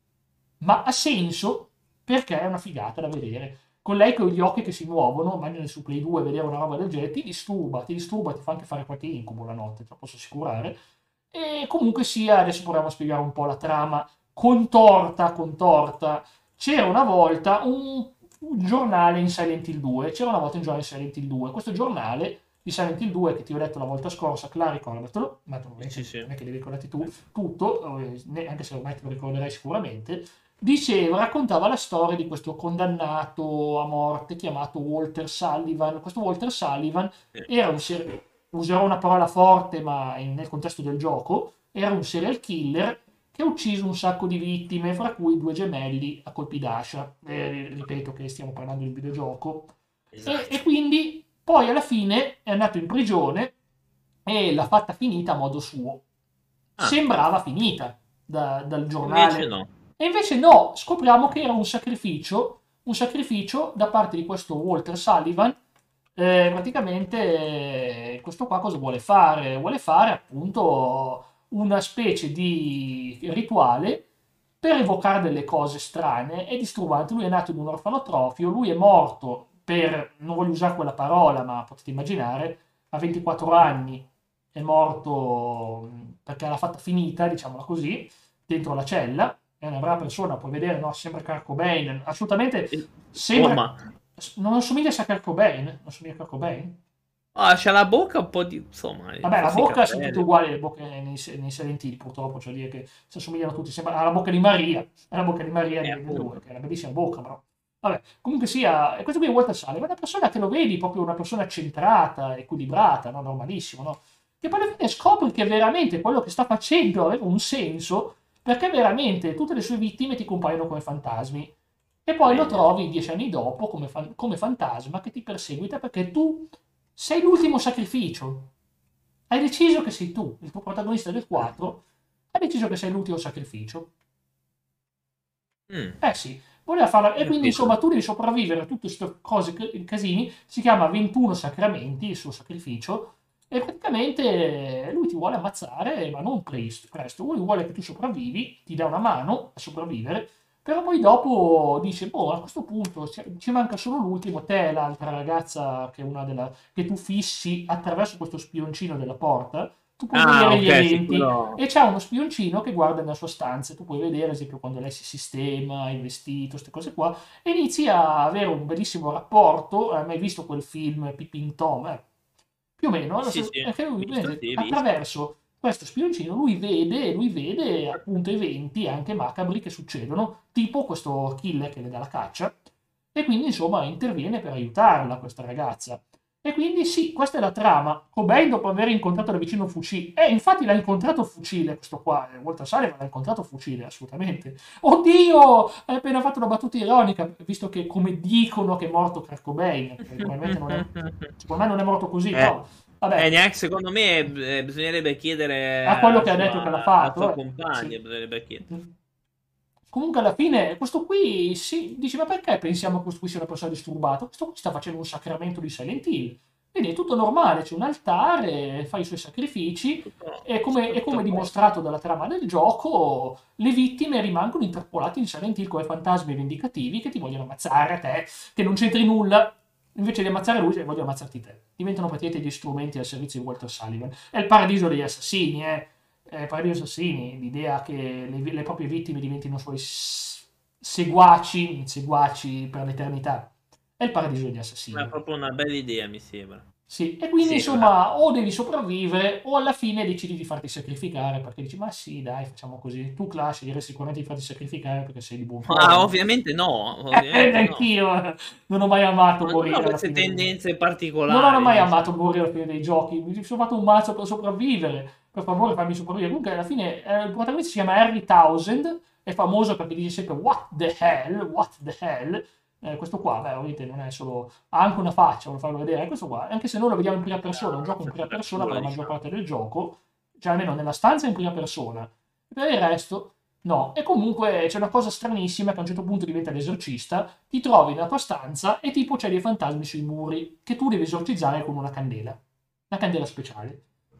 ma ha senso perché è una figata da vedere. Con lei con gli occhi che si muovono, immagino su Play due vedere una roba del genere, ti disturba, ti disturba, ti fa anche fare qualche incubo la notte, te lo posso assicurare. E comunque sia, adesso proviamo a spiegare un po' la trama contorta, contorta. C'era una volta un, un giornale in Silent Hill due, c'era una volta un giornale in Silent Hill due. Questo giornale di Silent Hill due che ti ho detto la volta scorsa, Clara, ricordatelo, ma tu non è Sì, che, sì. non è che devi ricordarti tu tutto, eh, ne- anche se ormai te lo ricorderai sicuramente, diceva, raccontava la storia di questo condannato a morte chiamato Walter Sullivan. Questo Walter Sullivan Sì. era un serial, userò una parola forte ma in- nel contesto del gioco, era un serial killer che ha ucciso un sacco di vittime, fra cui due gemelli a colpi d'ascia. Eh, ripeto che stiamo parlando di un videogioco. E, e Esatto. quindi poi alla fine è andato in prigione e l'ha fatta finita a modo suo. Ah, Sembrava finita da- dal invece giornale. no. E invece no, scopriamo che era un sacrificio, un sacrificio da parte di questo Walter Sullivan. Eh, praticamente eh, questo qua cosa vuole fare? Vuole fare appunto una specie di rituale per evocare delle cose strane e disturbanti. Lui è nato in un orfanotrofio, lui è morto per, non voglio usare quella parola, ma potete immaginare, a ventiquattro anni è morto mh, perché l'ha fatta finita, diciamola così, dentro la cella. È una brava persona, puoi vedere, no? Sembra Kurt Cobain, assolutamente sembra... Insomma, Non assomiglia a Kurt Cobain? Non assomiglia a Kurt Cobain? ah, c'ha la bocca un po' di... insomma, Vabbè, la forse i bocca sono tutte capelli. uguali, le bocche nei, nei Silent Hill, purtroppo, cioè dire che si assomigliano tutti, sembra, ha la bocca di Maria, è la bocca di Maria E nel nel due, appunto. che è una bellissima bocca, però. Vabbè, comunque sia, e questo qui è Walter Sale, è una persona che lo vedi, proprio una persona centrata, equilibrata, no? Normalissimo, no? Che poi alla fine scopri che veramente quello che sta facendo aveva un senso, perché veramente tutte le sue vittime ti compaiono come fantasmi. E poi lo Vedi. trovi dieci anni dopo come, fan- come fantasma che ti perseguita perché tu sei l'ultimo sacrificio. Hai deciso che sei tu, il tuo protagonista del quattro, ha deciso che sei l'ultimo sacrificio. Mm, Eh sì, voleva farla. ho E quindi capito. insomma tu devi sopravvivere a tutte queste cose, casini. Si chiama ventuno sacramenti, il suo sacrificio. E praticamente eh, lui ti vuole ammazzare, ma non presto, presto. Lui vuole che tu sopravvivi, ti dà una mano a sopravvivere. Però poi dopo dice, boh, a questo punto ci ci manca solo l'ultimo, te e l'altra ragazza che, è una della, che tu fissi attraverso questo spioncino della porta, tu puoi Ah, vedere gli ok, sì, eventi quello... e c'è uno spioncino che guarda nella sua stanza, tu puoi vedere ad esempio quando lei si sistema, il vestito, queste cose qua, e inizi a avere un bellissimo rapporto. Hai mai visto quel film Peeping Tom? Eh, più o meno, allo Sì, stesso- sì, perché lui visto, vede- sì, visto. attraverso questo spioncino lui vede, lui vede appunto eventi anche macabri che succedono, tipo questo killer che le dà la caccia, e quindi insomma interviene per aiutarla questa ragazza. E quindi sì, questa è la trama. Cobain dopo aver incontrato da vicino Fucile, e infatti l'ha incontrato Fucile questo qua, eh, Walter Sullivan l'ha incontrato Fucile, assolutamente. Oddio, hai appena fatto una battuta ironica, visto che come dicono che è morto Kurt Cobain, perché probabilmente non è, secondo me non è morto così, Eh, però eh, vabbè, neanche secondo me eh, bisognerebbe chiedere a quello alla che ha detto che l'ha sua, alla fatto, sua eh, compagna, sì. bisognerebbe chiedere. Comunque alla fine questo qui si dice ma perché pensiamo che questo qui sia una persona disturbata? Questo qui sta facendo un sacramento di Silent Hill. Quindi è tutto normale, c'è un altare, fa i suoi sacrifici Tutto, e come, e tutto come a posto. dimostrato dalla trama del gioco, le vittime rimangono intrappolate in Silent Hill come fantasmi vendicativi che ti vogliono ammazzare a te, che non c'entri nulla. Invece di ammazzare lui, vogliono ammazzarti te. Diventano praticamente gli strumenti al servizio di Walter Sullivan. È il paradiso degli assassini, eh eh, Paradiso Assassini, l'idea che le, le proprie vittime diventino suoi s- seguaci, seguaci per l'eternità. È il paradiso degli Ma è assassini. proprio una bella idea, mi sembra. Sì, e Mi quindi sembra. insomma o devi sopravvivere o alla fine decidi di farti sacrificare perché dici ma sì dai facciamo così. Tu Clash direi sicuramente di farti sacrificare perché sei di buon Ma cuore. ovviamente no, Eh, ovviamente no. anch'io eh, non ho mai amato Ma non ho morire alla queste fine dei giochi. tendenze Non ho particolari, mai diciamo. amato morire alla fine dei giochi, mi sono fatto un mazzo per sopravvivere. Per favore fammi sopravvivere. Comunque alla fine eh, il protagonista si chiama Harry Townsend, è famoso perché dice sempre what the hell, what the hell. Eh, questo qua, beh, ovviamente non è solo, ha anche una faccia, voglio farlo vedere, è questo qua, anche se noi lo vediamo in prima persona, è un gioco in prima persona per Fregatura, la maggior diciamo. parte del gioco, cioè almeno nella stanza è in prima persona, per il resto no. E comunque c'è una cosa stranissima che a un certo punto diventa l'esorcista, ti trovi nella tua stanza e tipo c'è dei fantasmi sui muri che tu devi esorcizzare con una candela, una candela speciale.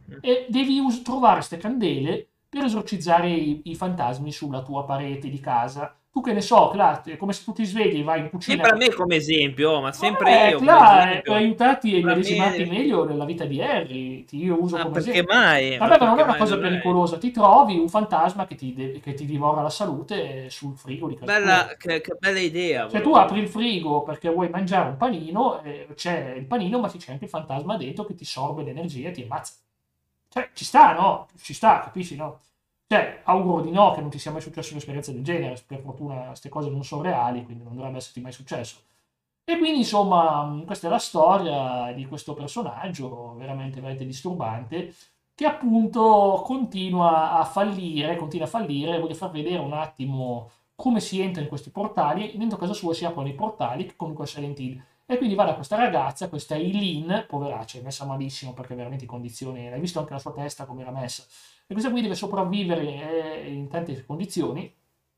E devi us- trovare queste candele per esorcizzare i, i fantasmi sulla tua parete di casa. Tu che ne so, Cla, è come se tu ti svegli, vai in cucina. Sempre a me come esempio, oh, ma sempre Eh, io come Cla, eh, per esempio. aiutarti a Sempre a immedesimarti me. meglio nella vita di Harry, ti io uso Ma come perché esempio. mai? Ma Vabbè, ma non è perché una mai cosa dovrei? pericolosa, ti trovi un fantasma che ti, de- che ti divora la salute sul frigo di casa tua. Bella, che, che bella idea Cioè tu proprio. apri il frigo perché vuoi mangiare un panino, eh, c'è il panino, ma c'è anche il fantasma dentro che ti sorbe l'energia e ti ammazza. Cioè, ci sta, no? Ci sta, capisci, no? Cioè, auguro di no, che non ti sia mai successa un'esperienza del genere. Per fortuna queste cose non sono reali, quindi non dovrebbe esserti mai successo. E quindi, insomma, mh, questa è la storia di questo personaggio veramente, veramente disturbante, che appunto continua a fallire, continua a fallire. Voglio far vedere un attimo come si entra in questi portali. Dentro casa sua si aprono i portali, che comunque è Silent Hill. E quindi va da questa ragazza, questa Eileen, poveraccia, è messa malissimo perché veramente in condizioni, hai visto anche la sua testa come era messa. E questa qui deve sopravvivere eh, in tante condizioni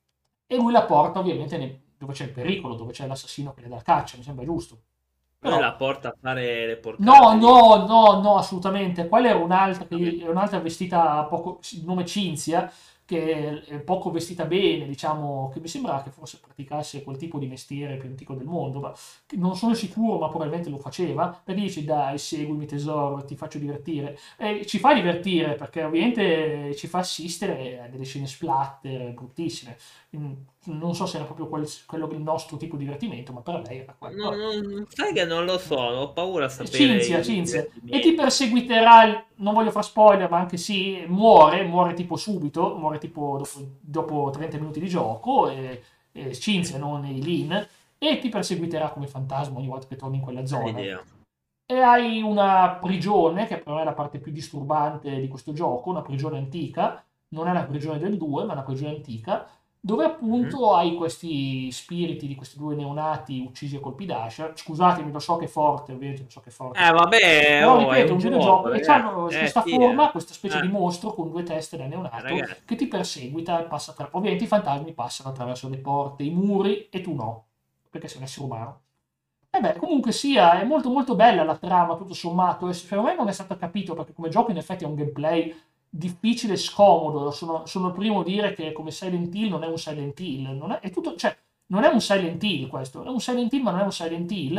e lui la porta ovviamente nei- dove c'è il pericolo, dove c'è l'assassino che le dà la caccia, mi sembra giusto. Lui Però la porta a fare le no, porcate, dici. no, no, no, assolutamente. Quella era un'altra, che- è un'altra vestita poco, il nome Cinzia, che è poco vestita bene, diciamo, che mi sembra che forse praticasse quel tipo di mestiere più antico del mondo, ma che non sono sicuro, ma probabilmente lo faceva, perché dice dai, seguimi tesoro, ti faccio divertire. E ci fa divertire, perché ovviamente ci fa assistere a delle scene splatter bruttissime. Mm, Non so se era proprio quel- quello il nostro tipo di divertimento, ma per lei era Non, quello. non- sai che non lo so, ho paura a sapere Cinzia, i Cinzia, e ti divertimenti. perseguiterà, il- non voglio far spoiler, ma anche sì, muore, muore tipo subito, muore tipo dopo, dopo trenta minuti di gioco, e, e Cinzia, non Eileen, e ti perseguiterà come fantasma ogni volta che torni in quella Bella zona. idea. E hai una prigione, che per me è la parte più disturbante di questo gioco, una prigione antica, non è la prigione del due, ma una prigione antica, dove Mhm. appunto hai questi spiriti di questi due neonati uccisi a colpi d'ascia. Scusatemi, lo so che è forte, ovviamente lo so che è forte. Eh vabbè, Però oh, è ripeto, è un un gioco, videogioco e ragazzi. hanno Eh questa sì, eh. forma, questa specie di Eh, mostro con due teste da neonato ragazzi. che ti perseguita e passa tra... Ovviamente i fantasmi passano attraverso le porte, i muri e tu no, perché sei un essere umano. E beh, comunque sia, è molto molto bella la trama, tutto sommato, e secondo me non è stato capito perché come gioco in effetti è un gameplay difficile e scomodo. Sono, sono il primo a dire che come Silent Hill non è un Silent Hill, non è, è tutto, cioè, non è un Silent Hill questo, è un Silent Hill ma non è un Silent Hill,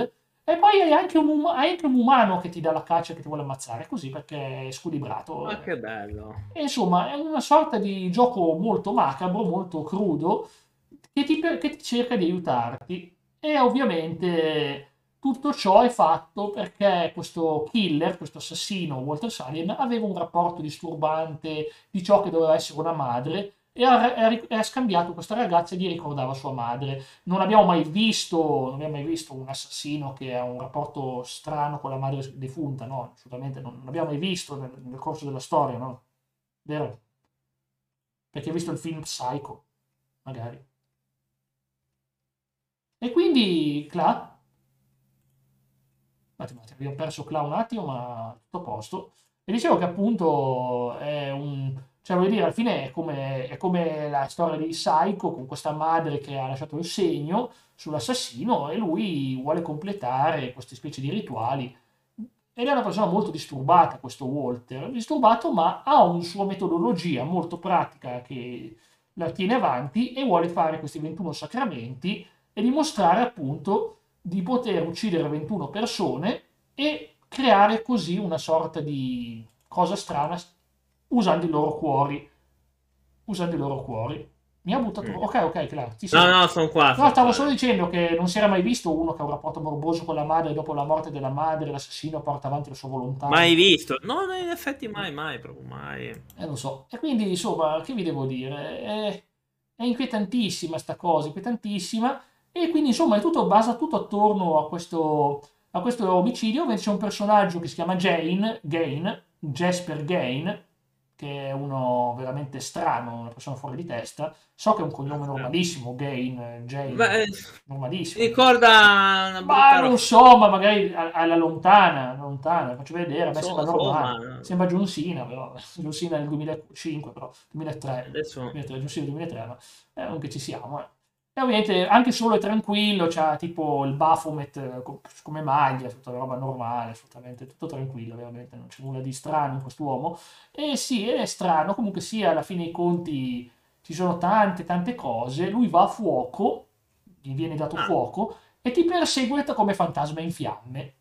E poi hai anche un, um- hai anche un umano che ti dà la caccia, che ti vuole ammazzare, così perché è Ma squilibrato. che bello. E insomma, è una sorta di gioco molto macabro, molto crudo, che ti, per- che ti cerca di aiutarti. E ovviamente tutto ciò è fatto perché questo killer, questo assassino, Walter Salien, aveva un rapporto disturbante di ciò che doveva essere una madre e ha, ha- ha scambiato questa ragazza e gli ricordava sua madre. Non abbiamo mai visto, non abbiamo mai visto un assassino che ha un rapporto strano con la madre defunta, no, assolutamente non, non abbiamo mai visto nel, nel corso della storia, no? Vero? Perché hai visto il film Psycho, magari. E quindi, Cla, un attimo, abbiamo perso Cla un attimo, ma tutto a posto. E dicevo che appunto è un... Cioè, voglio dire, alla fine è come, è come la storia di Psycho con questa madre che ha lasciato il segno sull'assassino e lui vuole completare queste specie di rituali. Ed è una persona molto disturbata, questo Walter, disturbato, ma ha una sua metodologia molto pratica che la tiene avanti e vuole fare questi ventuno sacramenti e dimostrare appunto di poter uccidere ventuno persone e creare così una sorta di cosa strana usando i loro cuori. Usando i loro cuori. Mi ha buttato... Mm. Ok, ok, Clara, ti No, seguo. no, sono qua, No, sono stavo qua. solo No. dicendo che non si era mai visto uno che ha un rapporto morboso con la madre e dopo la morte della madre l'assassino porta avanti la sua volontà. Mai visto? No, no, in effetti mai, mai, proprio mai. Eh, non so. E quindi, insomma, che vi devo dire? È, è inquietantissima sta cosa, inquietantissima. E quindi, insomma, è tutto, basa tutto attorno a questo, a questo omicidio. Invece c'è un personaggio che si chiama Jane, Gain, Jasper Gain, che è uno veramente strano, una persona fuori di testa. So che è un cognome normalissimo, Gain, eh, Jane, Beh, eh, mi normalissimo. ricorda una Ma brutta roba. non so, ma magari a- alla lontana, lontana, faccio vedere, a me sembra So- normale. Insomma, Sembra John Cena, però. John Cena nel duemilacinque, però, duemilatré, adesso... duemilatré, John Cena nel duemilatré, ma eh, comunque ci siamo. Eh. E ovviamente anche solo è tranquillo, c'ha tipo il Baphomet eh, co- come maglia, tutta roba normale, assolutamente, tutto tranquillo, veramente, non c'è nulla di strano in quest'uomo. E sì, è strano, comunque sia, alla fine dei conti ci sono tante, tante cose, lui va a fuoco, gli viene dato Ah, fuoco, e ti perseguita come fantasma in fiamme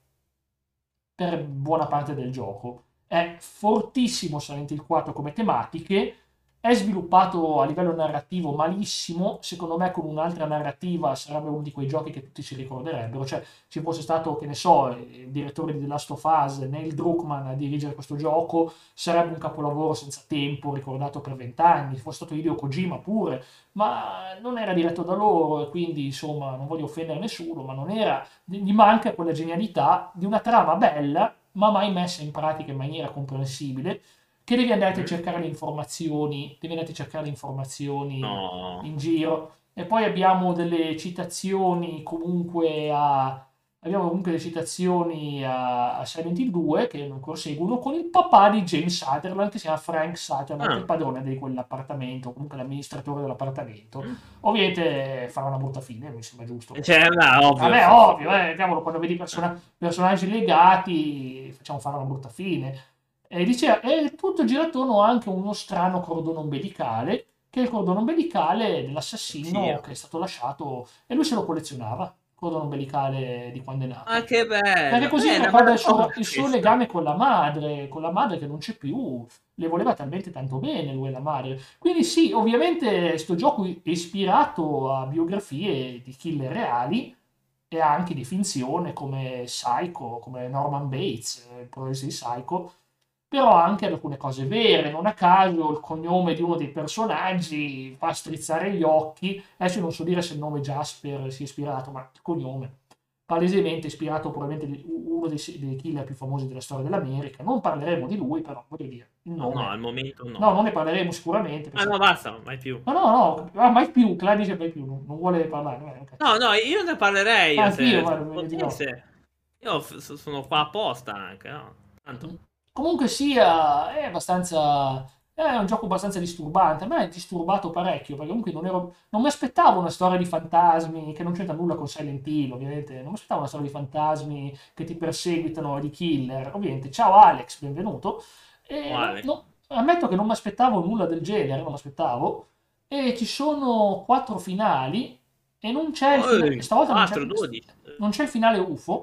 per buona parte del gioco. È fortissimo Silent Hill quattro come tematiche, è sviluppato a livello narrativo malissimo, secondo me con un'altra narrativa sarebbe uno di quei giochi che tutti si ricorderebbero, cioè ci fosse stato, che ne so, il direttore di The Last of Us, Neil Druckmann a dirigere questo gioco, sarebbe un capolavoro senza tempo, ricordato per vent'anni, fosse stato Hideo Kojima pure, ma non era diretto da loro e quindi insomma non voglio offendere nessuno, ma non era, gli manca quella genialità di una trama bella ma mai messa in pratica in maniera comprensibile, che devi andare a mm, cercare le informazioni, devi andare a cercare le informazioni no. in giro. E poi abbiamo delle citazioni comunque a, abbiamo comunque delle citazioni a, a Silent Hill due che non proseguono con il papà di James Sutherland che si chiama Frank Sutherland, che è il Ah, padrone di quell'appartamento, comunque l'amministratore dell'appartamento. mm. Ovviamente farà una brutta fine, mi sembra giusto. Cioè, no, ovvio, Vabbè, sì, sì. ovvio, eh, cavolo, quando vedi persona- personaggi legati, facciamo fare una brutta fine. E dice, è tutto gira attorno anche a uno strano cordone ombelicale, che è il cordone ombelicale dell'assassino Oddio. che è stato lasciato, e lui se lo collezionava, il cordone ombelicale di quando è Ma nato. che Perché bello. così Beh, è una bella ricorda il suo, cosa il suo questa. legame con la madre, con la madre che non c'è più, le voleva talmente tanto bene lui e la madre. Quindi sì, ovviamente sto gioco è ispirato a biografie di killer reali e anche di finzione come Psycho, come Norman Bates, eh, il protagonista di Psycho, però anche ad alcune cose vere. Non a caso il cognome di uno dei personaggi fa strizzare gli occhi. Adesso non so dire se il nome Jasper sia ispirato, ma il cognome palesemente ispirato probabilmente di uno dei, dei killer più famosi della storia dell'America. Non parleremo di lui, però voglio dire, il No, no, nome. al momento No, no. non ne parleremo sicuramente. Ah, Perché... no, basta, mai più. No, no, no, ah, mai più, Cla dice mai più, non, non vuole parlare. Vabbè, ok. No, no, io ne parlerei Ah, io anch'io, se, se guarda, meglio di no. potesse. Io f- s- sono qua apposta anche, no? Mm. Tanto. Comunque sia, è abbastanza. È un gioco abbastanza disturbante. A me è disturbato parecchio, perché comunque non ero. Non mi aspettavo una storia di fantasmi, che non c'entra nulla con Silent Hill, ovviamente. Non mi aspettavo una storia di fantasmi che ti perseguitano, di killer. Ovviamente, ciao Alex, benvenuto. E no- Quale? no- ammetto che non mi aspettavo nulla del genere, non mi aspettavo. E ci sono quattro finali, e non c'è il finale. Oh, Stavolta non c'è, quattro, dodici. non c'è il finale U F O.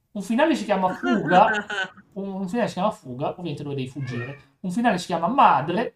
un finale si chiama Fuga, un, un finale si chiama Fuga, ovviamente dove devi fuggire, un finale si chiama Madre,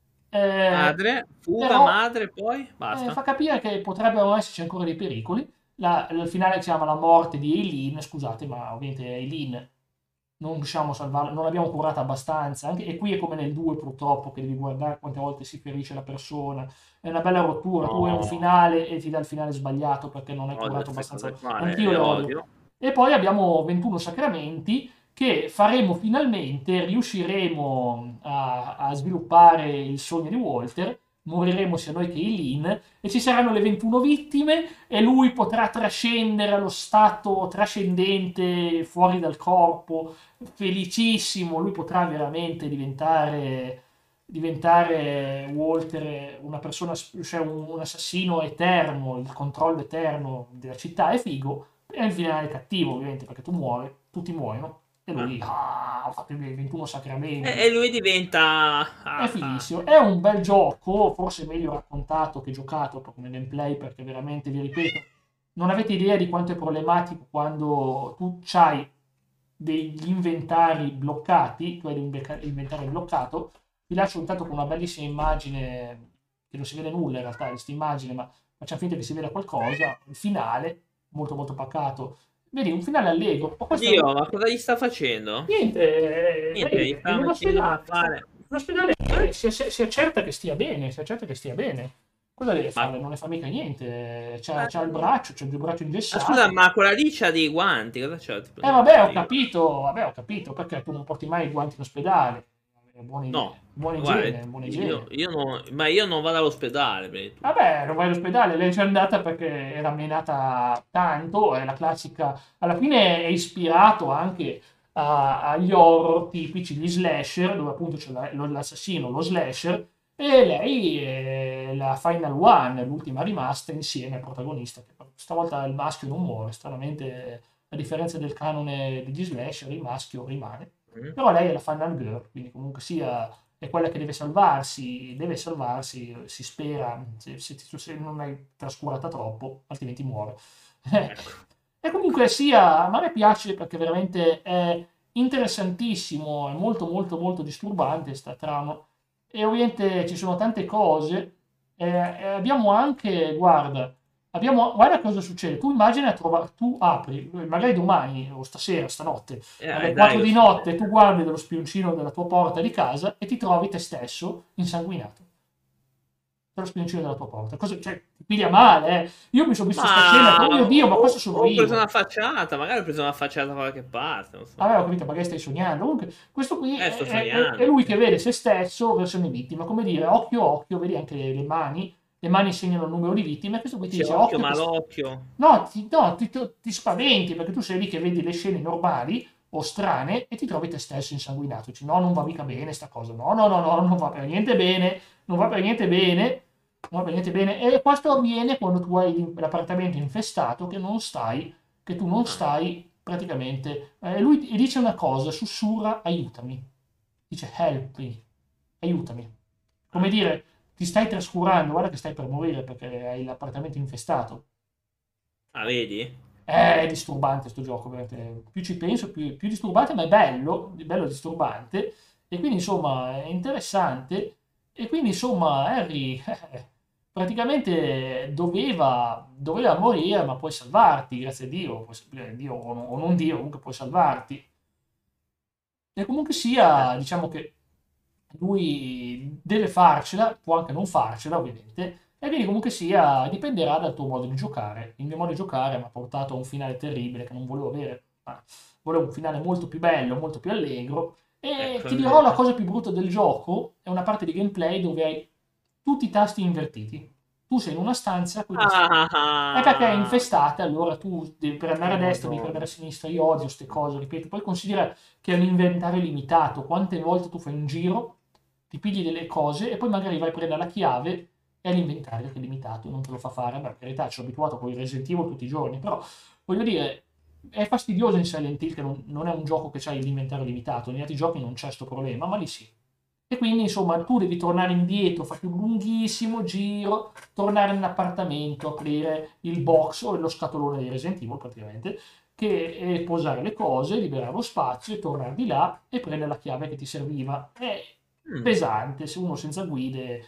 eh, Madre, fuga, però madre, poi eh, basta. fa capire che potrebbero esserci ancora dei pericoli. La- il finale si chiama La morte di Eileen, scusate, ma ovviamente Eileen non riusciamo a salvarla, non l'abbiamo curata abbastanza, anche, e qui è come nel due purtroppo, che devi guardare quante volte si ferisce la persona, è una bella rottura, tu hai un No, finale e ti dà il finale sbagliato perché non hai odio curato queste abbastanza, cose qua, le, anch'io le le odio. odio. E poi abbiamo ventuno sacramenti che faremo finalmente, riusciremo a, a sviluppare il sogno di Walter, moriremo sia noi che Eileen, e ci saranno le ventuno vittime e lui potrà trascendere allo stato trascendente fuori dal corpo, felicissimo, lui potrà veramente diventare, diventare Walter una persona, cioè un, un assassino eterno, il controllo eterno della città è figo, è il finale cattivo ovviamente perché tu muori, tutti muoiono e lui Ah. ah, ho fatto i miei ventuno E, sacramenti. e lui diventa... È ah, ah. fighissimo, è un bel gioco, forse meglio raccontato che giocato proprio come gameplay perché veramente, vi ripeto, non avete idea di quanto è problematico quando tu hai degli inventari bloccati, tu hai l'inventario bloccato, vi lascio intanto con una bellissima immagine, che non si vede nulla in realtà, questa immagine, ma facciamo finta che si veda qualcosa, il finale, molto molto pacato, vedi, un finale allegro, ma questo è Dio, ma cosa gli sta facendo? niente, eh, Niente, lei gli è sta in un mettendo da ospedale, sta- fare. in ospedale eh, si, si- si accerta che stia bene, si accerta che stia bene. Cosa deve Ma, fare? Non ne fa mica niente, c'ha, ma, c'ha il braccio, c'ha il braccio ma scusa, ingessato. ma quella lì c'ha dei guanti, cosa c'ha? Tipo Eh dei vabbè, ho dei guanti? capito, vabbè, ho capito, perché tu non porti mai i guanti in ospedale. Eh, Buoni, No, buona guarda, igiene, buona io, igiene. io non, ma io non vado all'ospedale, prima di tutto. Vabbè, non vai all'ospedale, lei c'è andata perché era menata tanto, è la classica, alla fine è ispirato anche a- agli horror tipici, gli slasher, dove appunto c'è la- lo- l'assassino, lo slasher, e lei è la Final One, l'ultima rimasta insieme al protagonista, che stavolta il maschio non muore, stranamente, a differenza del canone degli slasher, il maschio rimane, Mm? però lei è la Final Girl, quindi comunque sia è quella che deve salvarsi, deve salvarsi, si spera, se, se, ti- se non l'hai trascurata troppo, altrimenti muore. Ecco. E comunque sia, a me piace perché veramente è interessantissimo, è molto molto molto disturbante sta trama. E ovviamente ci sono tante cose. E, e abbiamo anche, guarda, abbiamo, guarda cosa succede. Tu immagina, trova, tu apri, magari domani o stasera, stanotte, alle Eh, dai, quattro che di succede? notte, tu guardi dallo spioncino della tua porta di casa e ti trovi te stesso insanguinato. Dallo spioncino della tua porta. Cosa, cioè, ti piglia male, eh. Io mi sono visto sta scena, e ho Ma detto, oh mio Dio, ma questo ho, sono ho preso io. una facciata, magari ho preso una facciata da qualche parte, non so. Vabbè, ho capito, magari stai sognando. Comunque, questo qui Eh, è, sto è- è- è sognando, lui sì. che vede se stesso versione vittima. Come dire, occhio, occhio, vedi anche le, le mani. Le mani segnano il numero di vittime. Questo qui ti Dice dice, occhio, occhio che... malocchio. No, ti, no, ti, ti spaventi perché tu sei lì che vedi le scene normali o strane e ti trovi te stesso insanguinato. Dici, no, non va mica bene sta cosa. No, no, no, no, non va per niente bene. Non va per niente bene. Non va per niente bene. E questo avviene quando tu hai l'appartamento infestato che non stai, che tu non Ah, stai praticamente. Eh, lui e dice una cosa, sussurra, aiutami. Dice, help me, aiutami. Come ah. dire, ti stai trascurando, guarda che stai per morire perché hai l'appartamento infestato. Ah, vedi? È disturbante sto gioco, veramente. Più ci penso, più, più disturbante, ma è bello, è bello disturbante. E quindi, insomma, è interessante. E quindi, insomma, Harry eh, praticamente doveva, doveva morire, ma puoi salvarti, grazie a Dio. Puoi, Dio o non, o non Dio, comunque puoi salvarti. E comunque Eh, sia, diciamo che lui deve farcela, può anche non farcela, ovviamente, e quindi comunque sia, dipenderà dal tuo modo di giocare. Il mio modo di giocare mi ha portato a un finale terribile che non volevo avere, ma volevo un finale molto più bello, molto più allegro. E ecco, ti dirò la invece. cosa più brutta del gioco, è una parte di gameplay dove hai tutti i tasti invertiti. Tu sei in una stanza con i tasti. Ah, È perché è ah, infestata, allora tu devi, per andare a oh, destra devi Madonna. prendere a sinistra, io odio queste cose, ripeto, poi considera che è un inventario limitato, quante volte tu fai un giro, ti pigli delle cose e poi magari vai a prendere la chiave e l'inventario che è limitato, non te lo fa fare, beh, per carità, ci sono abituato con i Resident Evil tutti i giorni, però voglio dire, è fastidioso in Silent Hill che non, non è un gioco che c'hai l'inventario limitato, negli altri giochi non c'è questo problema, ma lì sì. E quindi insomma tu devi tornare indietro, fare un lunghissimo giro, tornare nell'appartamento, aprire il box o lo scatolone di Resident Evil praticamente, che è posare le cose, liberare lo spazio e tornare di là e prendere la chiave che ti serviva. È Mm, pesante, se uno senza guide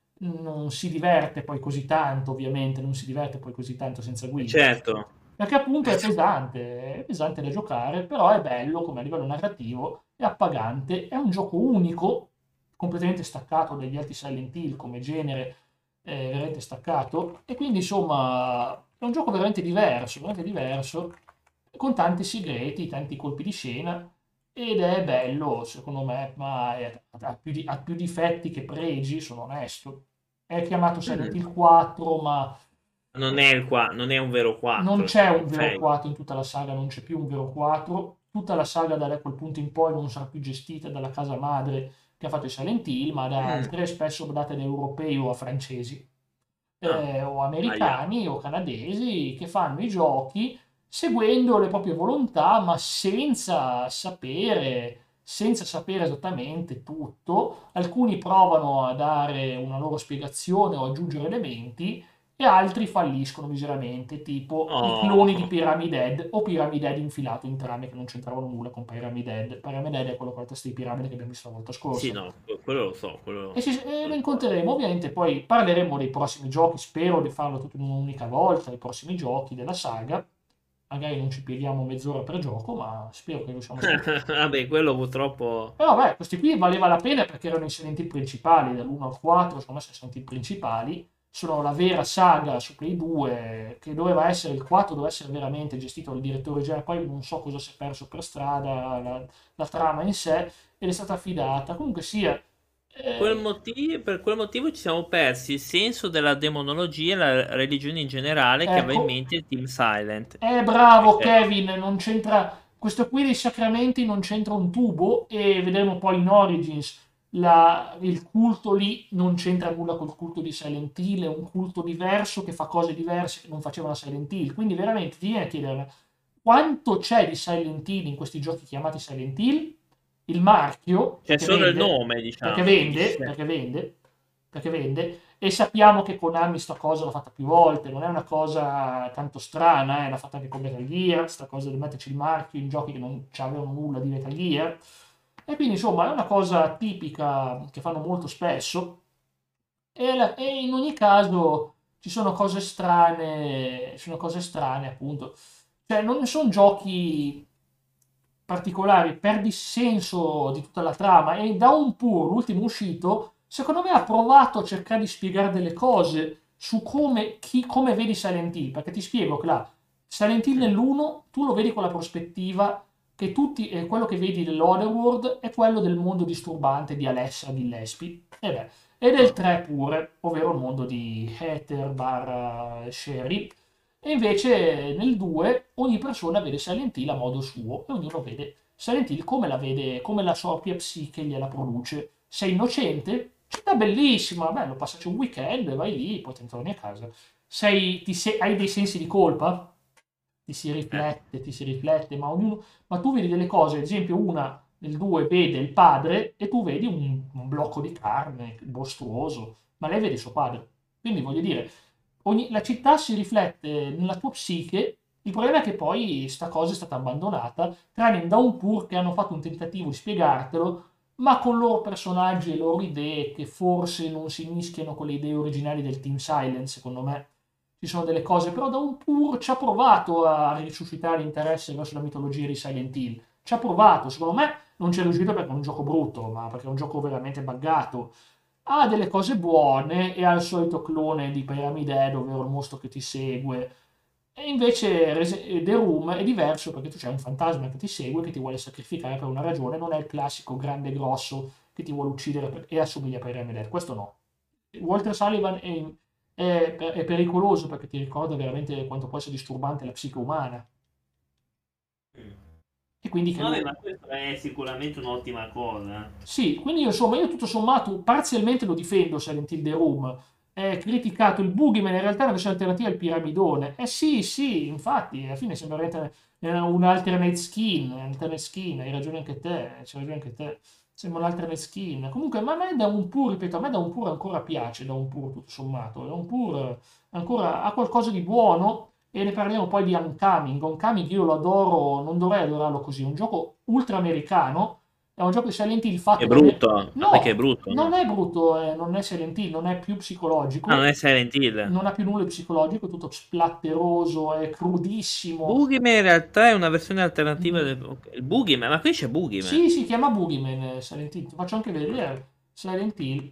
non si diverte poi così tanto, ovviamente, non si diverte poi così tanto senza guide. certo. Perché appunto è pesante, è pesante da giocare, però è bello come a livello narrativo, è appagante, è un gioco unico, completamente staccato dagli altri Silent Hill come genere, è veramente staccato, e quindi insomma è un gioco veramente diverso, veramente diverso, con tanti segreti, tanti colpi di scena, ed è bello secondo me, ma è- ha più, di- ha più difetti che pregi, sono onesto. È chiamato Silent Mm. Hill quattro, ma Non è il qua, non è un vero non quattro, c'è insomma, un un vero fake. quattro in tutta la saga, non c'è più un vero quattro. Tutta la saga da quel punto in poi non sarà più gestita dalla casa madre che ha fatto i Silent Hill, ma da Mm. altre, spesso date da europei o a francesi, Ah, eh, o aia. americani o canadesi che fanno i giochi seguendo le proprie volontà, ma senza sapere, senza sapere esattamente tutto. Alcuni provano a dare una loro spiegazione o aggiungere elementi e altri falliscono miseramente, tipo i cloni di Oh, Pyramid Head o Pyramid Head infilato in trame che non c'entravano nulla con Pyramid Head. Pyramid Head è quello con la testa di piramide che abbiamo visto la volta sì, scorsa. no, quello lo so, quello E, ci- e lo lo ricordo. incontreremo, ovviamente poi parleremo dei prossimi giochi, spero di farlo tutto in un'unica volta, i prossimi giochi della saga. Magari non ci pieghiamo mezz'ora per gioco, ma spero che riusciamo a spiegare. Vabbè, quello purtroppo... Però beh, questi qui valeva la pena perché erano i Silent Hill principali, dall'uno al quattro, secondo me sono i Silent Hill principali, sono la vera saga su Play due, che doveva essere, il quattro doveva essere veramente gestito dal direttore generale, poi non so cosa si è perso per strada, la, la trama in sé, ed è stata affidata. Comunque sia, Quel eh, motivo, per quel motivo ci siamo persi il senso della demonologia e la religione in generale che aveva in ecco, mente il Team Silent. è bravo Perché... Kevin, non c'entra, questo qui dei sacramenti non c'entra un tubo e vedremo poi in Origins la- il culto lì non c'entra nulla col culto di Silent Hill, è un culto diverso che fa cose diverse che non facevano Silent Hill, quindi veramente ti viene a chiedere quanto c'è di Silent Hill in questi giochi chiamati Silent Hill, il marchio, C'è perché solo il vende, nome, perché diciamo, di vende, sé. perché vende, perché vende, e sappiamo che Konami sta cosa l'ha fatta più volte, non è una cosa tanto strana, eh, l'ha fatta anche con Metal Gear, sta cosa di metterci il marchio in giochi che non avevano nulla di Metal Gear. E quindi insomma è una cosa tipica che fanno molto spesso e, la- e in ogni caso ci sono cose strane, ci sono cose strane appunto. Cioè non sono giochi particolari, perdi il senso di tutta la trama e da un pur, l'ultimo uscito, secondo me ha provato a cercare di spiegare delle cose su come, chi, come vedi Silent Hill, perché ti spiego che là, Silent Hill Mm. nell'uno tu lo vedi con la prospettiva che tutti, eh, quello che vedi dell'Otherworld è quello del mondo disturbante di Alessa Gillespie, e beh, e del Ah. tre pure, ovvero il mondo di Heather barra Sherry, e invece nel due ogni persona vede Silent Hill a modo suo e ognuno vede Silent Hill come la vede, come la propria psiche gliela produce. Sei innocente? Città bellissima, bello, passaci un weekend, vai lì, poi te ne torni a casa. Sei, ti se- hai dei sensi di colpa? Ti si Eh. riflette, ti si riflette, ma, ognuno, ma tu vedi delle cose, ad esempio una nel due vede il padre e tu vedi un, un blocco di carne mostruoso, ma lei vede suo padre. Quindi voglio dire, ogni- la città si riflette nella tua psiche. Il problema è che poi sta cosa è stata abbandonata, tranne in Downpour che hanno fatto un tentativo di spiegartelo, ma con loro personaggi e loro idee che forse non si mischiano con le idee originali del Team Silent, secondo me. Ci sono delle cose, però Downpour ci ha provato a risuscitare l'interesse verso la mitologia di Silent Hill. Ci ha provato, secondo me non c'è riuscito perché è un gioco brutto, ma perché è un gioco veramente buggato. Ha delle cose buone e ha il solito clone di Pyramid Head, ovvero il mostro che ti segue. E invece Rese- The Room è diverso perché tu c'hai un fantasma che ti segue, che ti vuole sacrificare per una ragione, non è il classico grande e grosso che ti vuole uccidere per- e assomiglia a Pyramid Head. Questo no. Walter Sullivan è, è- è pericoloso perché ti ricorda veramente quanto può essere disturbante la psiche umana. Mm. E quindi che Vabbè, lui, ma questo è sicuramente un'ottima cosa. sì, quindi io, insomma, io tutto sommato parzialmente lo difendo Silent Hill The Room. È criticato il Boogeyman, in realtà è una versione alternativa al Piramidone. Eh sì, sì, infatti, alla fine sembra veramente eh, un alternate skin, alternate skin, hai ragione anche te, c'hai ragione anche te. Sembra un alternate skin. Comunque, ma a me da un pur, ripeto, a me da un pur ancora piace, da un pur tutto sommato. Da un pur ancora ha qualcosa di buono, e ne parleremo poi di Oncoming. Oncoming io lo adoro, non dovrei adorarlo così, è un gioco ultra americano, è un gioco di Silent Hill È fatto da... brutto, ma perché è No, brutto, non no? è brutto, eh, non è Silent Hill, non è più Ah, non psicologico, è Silent Hill. non ha più nulla di psicologico, è tutto splatteroso, è crudissimo. Boogeyman in realtà è una versione alternativa Mm. del... ok, il Boogeyman, ma qui c'è Boogeyman. Sì, si chiama Boogeyman, eh, Silent Hill, ti faccio anche vedere. Silent Hill,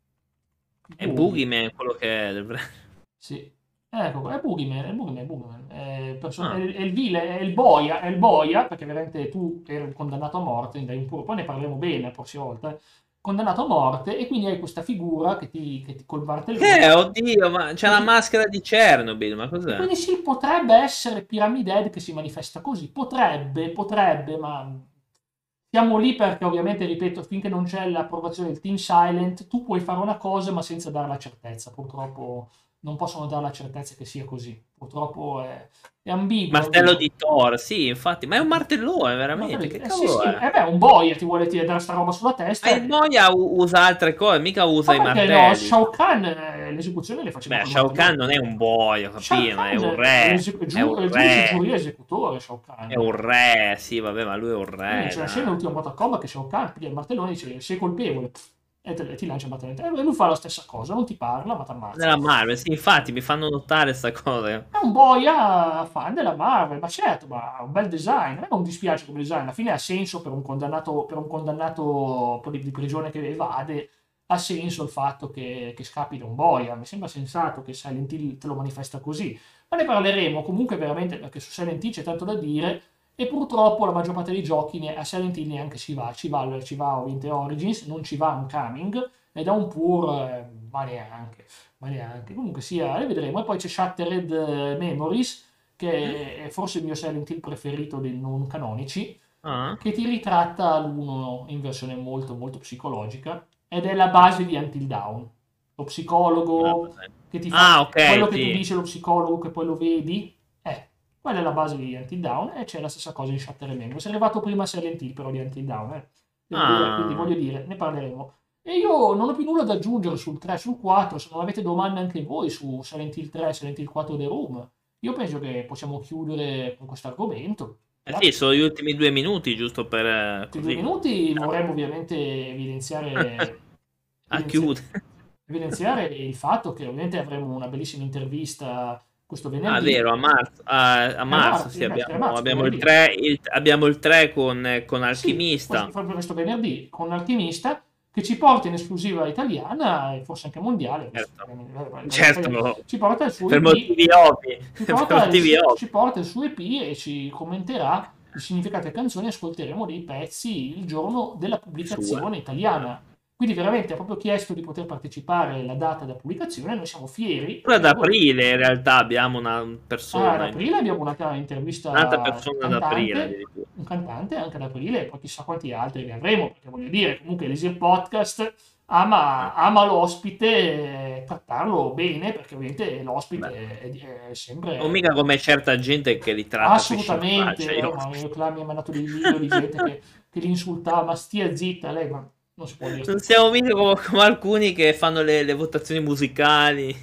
È Boogie. Boogeyman quello che è... del- Sì, ecco, è Boogeyman, è Boogeyman, è Boogeyman. È, il perso- è Ah, il è il vile, è il boia, è il boia, perché veramente tu eri condannato a morte, in impuro, poi ne parleremo bene la prossima volta, eh. Condannato a morte, e quindi hai questa figura che ti, che ti col martellone, che oddio, ma c'è che la ti, maschera di Chernobyl, ma e cos'è? quindi sì, potrebbe essere Pyramid Head che si manifesta così, potrebbe, potrebbe, ma siamo lì perché ovviamente, ripeto, finché non c'è l'approvazione del Team Silent, tu puoi fare una cosa ma senza dare la certezza. Purtroppo non possono dare la certezza che sia così. Purtroppo è, è ambiguo, è Martello ambiguo. di Thor, sì, infatti, ma è un martellone, Ma veramente, per- che eh, sì, cavolo sì, è? eh beh, un boia ti vuole ti dare sta roba sulla Ma testa. il boia u- usa altre cose, mica usa Ma i perché no? martelli. Shao Kahn, eh, l'esecuzione le faceva Beh, col Shao Kahn martellone. non è un boia, Shao capito? È Kahn un è, re, l'esec- è un giu- è giudice, re, giuria, esecutore, Shao è Kahn. un re, sì, vabbè, ma lui è un Quindi re, c'è una scena dai. nell'ultimo Mortal Kombat che Shao Kahn piglia il martellone e dice sei colpevole, pff, e, te- e ti lancia il martellone. E lui fa la stessa cosa, non ti parla ma ti ammazza. Nella Marvel, sì, infatti, mi fanno notare sta cosa. È un boia fan della Marvel, ma certo, ma ha un bel design. A me non dispiace come design, alla fine ha senso per un condannato, per un condannato di di prigione che evade, ha senso il fatto che, che scappi da un boia. Mi sembra sensato che Silent Hill te lo manifesta così. Ma ne parleremo comunque veramente perché su Silent Hill c'è tanto da dire e purtroppo la maggior parte dei giochi ne- a Silent Hill neanche ci va. Ci va, ci va ovviamente Origins, non ci va Uncoming ed è un pur, eh, ma neanche ma neanche. Comunque sia, le vedremo. E poi c'è Shattered eh, Memories, Mm? che è forse il mio Silent Hill preferito dei non canonici, Ah, che ti ritratta l'uno in versione molto molto psicologica ed è la base di Until Dawn. Lo non ho psicologo presente. che ti fa Ah, quello ok, che tu sì. dici, lo psicologo che poi lo vedi, eh, quella è la base di Until Dawn e c'è la stessa cosa in Shattered Memories. È arrivato prima Silent Hill però di Until Dawn, eh. Devo dire, quindi Ah, voglio dire, ne parleremo. E io non ho più nulla da aggiungere sul tre, sul quattro, se non avete domande anche voi su Silent Hill tre, Silent Hill quattro The Room, io penso che possiamo chiudere con questo argomento. eh sì, Piace? sono gli ultimi due minuti, giusto per eh, Questi due così. minuti vorremmo ovviamente evidenziare, A evidenzia- chiudere. evidenziare il fatto che ovviamente avremo una bellissima intervista questo Ah, venerdì. vero, a marzo, a, a Tre marzo marzo, sì, eh beh, tre abbiamo, marzo, abbiamo il venerdì. tre, il- abbiamo il tre con, con Sì, questo, Alchimista. proprio questo venerdì con Alchimista che ci porta in esclusiva italiana e forse anche mondiale, visto Certo, che eh, parliamo italiano, certo, ci porta il suo per E P, motivi ovvi, ci per porta il, motivi ovvi. ci porta il suo E P e ci commenterà il significato delle canzoni e ascolteremo dei pezzi il giorno della Sue. pubblicazione italiana. Quindi veramente ha proprio chiesto di poter partecipare alla data della pubblicazione, noi siamo fieri Pure perché ad lavora. aprile in realtà abbiamo una Ah, ad persona, aprile abbiamo un'altra un'altra intervista persona ad aprile cantante, addirittura. un cantante anche ad aprile, e poi chissà quanti altri ne avremo, perché voglio dire, comunque l'Easy Podcast ama, ama l'ospite, eh, trattarlo bene, perché ovviamente Beh, l'ospite è, è- è non sempre mica come certa gente che li tratta a pesci in faccia. assolutamente, Io... oh, ma io là mi ha mandato dei video di gente che, che li insultava, ma stia zitta lei, ma non si può dire Non queste cose. siamo mica come, come alcuni che fanno le, le votazioni musicali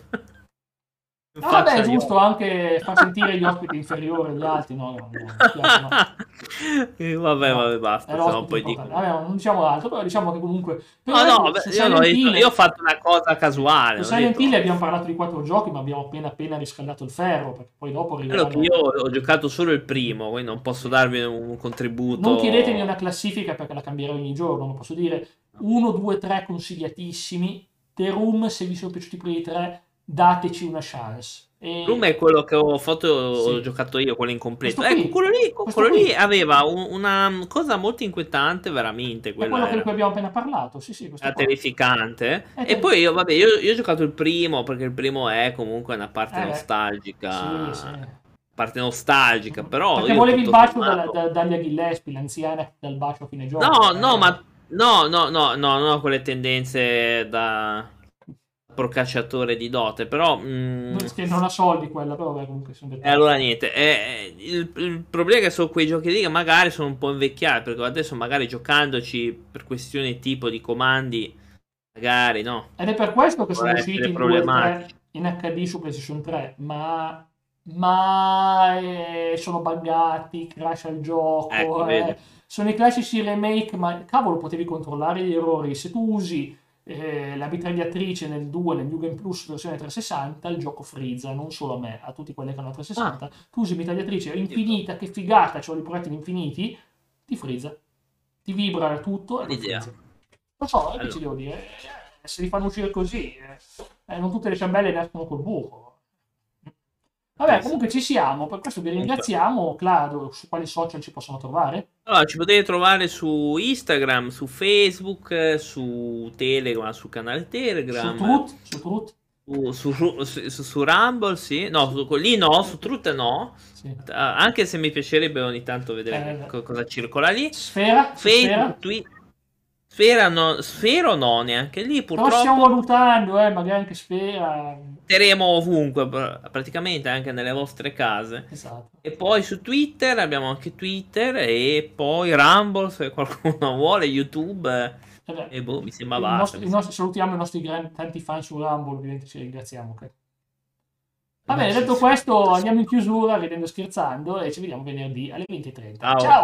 in Ah, beh, faccia è agli giusto occhi. anche far sentire gli ospiti inferiori agli altri, no, no, no, mi spiace, no. Vabbè, No, vabbè, è basta, se no l'ospite poi importante. dicono. Vabbè, non diciamo altro, però diciamo che comunque per No, no, adesso su beh, io, no, Silent io, io ho Hill, fatto una cosa casuale, su non ho Silent Hill detto... abbiamo parlato di quattro giochi, ma abbiamo appena appena riscaldato il ferro, perché poi dopo Quello che io arriveranno. ho giocato solo il primo, quindi non posso Sì. darvi un Non chiedetemi contributo. una classifica perché la cambierò ogni giorno, ma posso dire uno, due, tre consigliatissimi. The Room, se vi sono piaciuti i primi tre, dateci una chance. Room E è quello che ho fatto, ho sì, giocato io, quello incompleto. questo Ecco, qui, quello lì, questo quello lì qui, aveva un- una cosa molto inquietante, veramente, è quella quello di era. cui abbiamo appena parlato. Sì, sì, questo Era qua. terrificante. È E ter- poi io, vabbè, io, io ho giocato il primo, perché il primo è comunque una parte Eh beh, sì, sì. nostalgica. Parte nostalgica, però Perché io volevi il tutto bacio da, sommato. da, Daglia Gillespie, l'anziana dal bacio a fine gioco. No, Eh, no, beh. ma no, no, no, no, non ho quelle tendenze da procacciatore di dote, però mm, Non, che non ha soldi quella, però vabbè, comunque sono e dettagli. allora niente. eh, eh, il, il problema è che sono quei giochi lì che magari sono un po' invecchiati, perché adesso magari giocandoci per questioni tipo di comandi, magari no, Ed è per questo che sono vorrà usciti essere il due e il tre problematici. in H D su PlayStation tre, ma ma eh, sono buggati, crasha il Ecco, gioco, vedi. eh. Sono i classici remake, ma cavolo, potevi controllare gli errori. Se tu usi eh, la mitragliatrice nel due, nel New Game Plus versione trecentosessanta, il gioco frizza, non solo a me, a tutti quelli che hanno Ah, trecentosessanta. Tu usi mitragliatrice tipo, infinita, che figata, c'ho i proiettili infiniti, ti frizza. Ti vibra tutto e poi l'idea. frizza. Lo so, eh, che ci Allora, devo dire? Eh, se li fanno uscire così, eh, eh, non tutte le ciambelle nascono col buco. Vabbè, pensa. comunque ci siamo, per questo vi Comunque. ringraziamo. Claro, su quali social ci possono trovare? Allora, ci potete trovare su Instagram, su Facebook, eh, su Telegram, sul canale Su Telegram, Truth? Su Truth? su, su, su, su- su Rumble, sì. No, Sì. su, lì no, su Truth no. Sì. Eh, Anche se mi piacerebbe ogni tanto vedere che Eh, co- cosa circola lì. Sfera? Su Facebook, Sfera? Twitter. Sfera no, Sfero no, neanche lì Però stiamo purtroppo. valutando, eh, magari anche Sfera. Teremo ovunque, pr- praticamente anche nelle vostre case. Esatto. E poi su Twitter abbiamo anche Twitter e poi Rumble se qualcuno vuole, YouTube Vabbè, eh, e boh, mi sembra i basta. nostri, Mi i sembra. nostri- salutiamo i nostri gran- tanti fan su Rumble, ovviamente ci ringraziamo. Ok. Va Eh, bene, sì, detto sì. questo, andiamo in chiusura, ridendo e scherzando, e ci vediamo venerdì alle venti e trenta. Ciao. Ciao!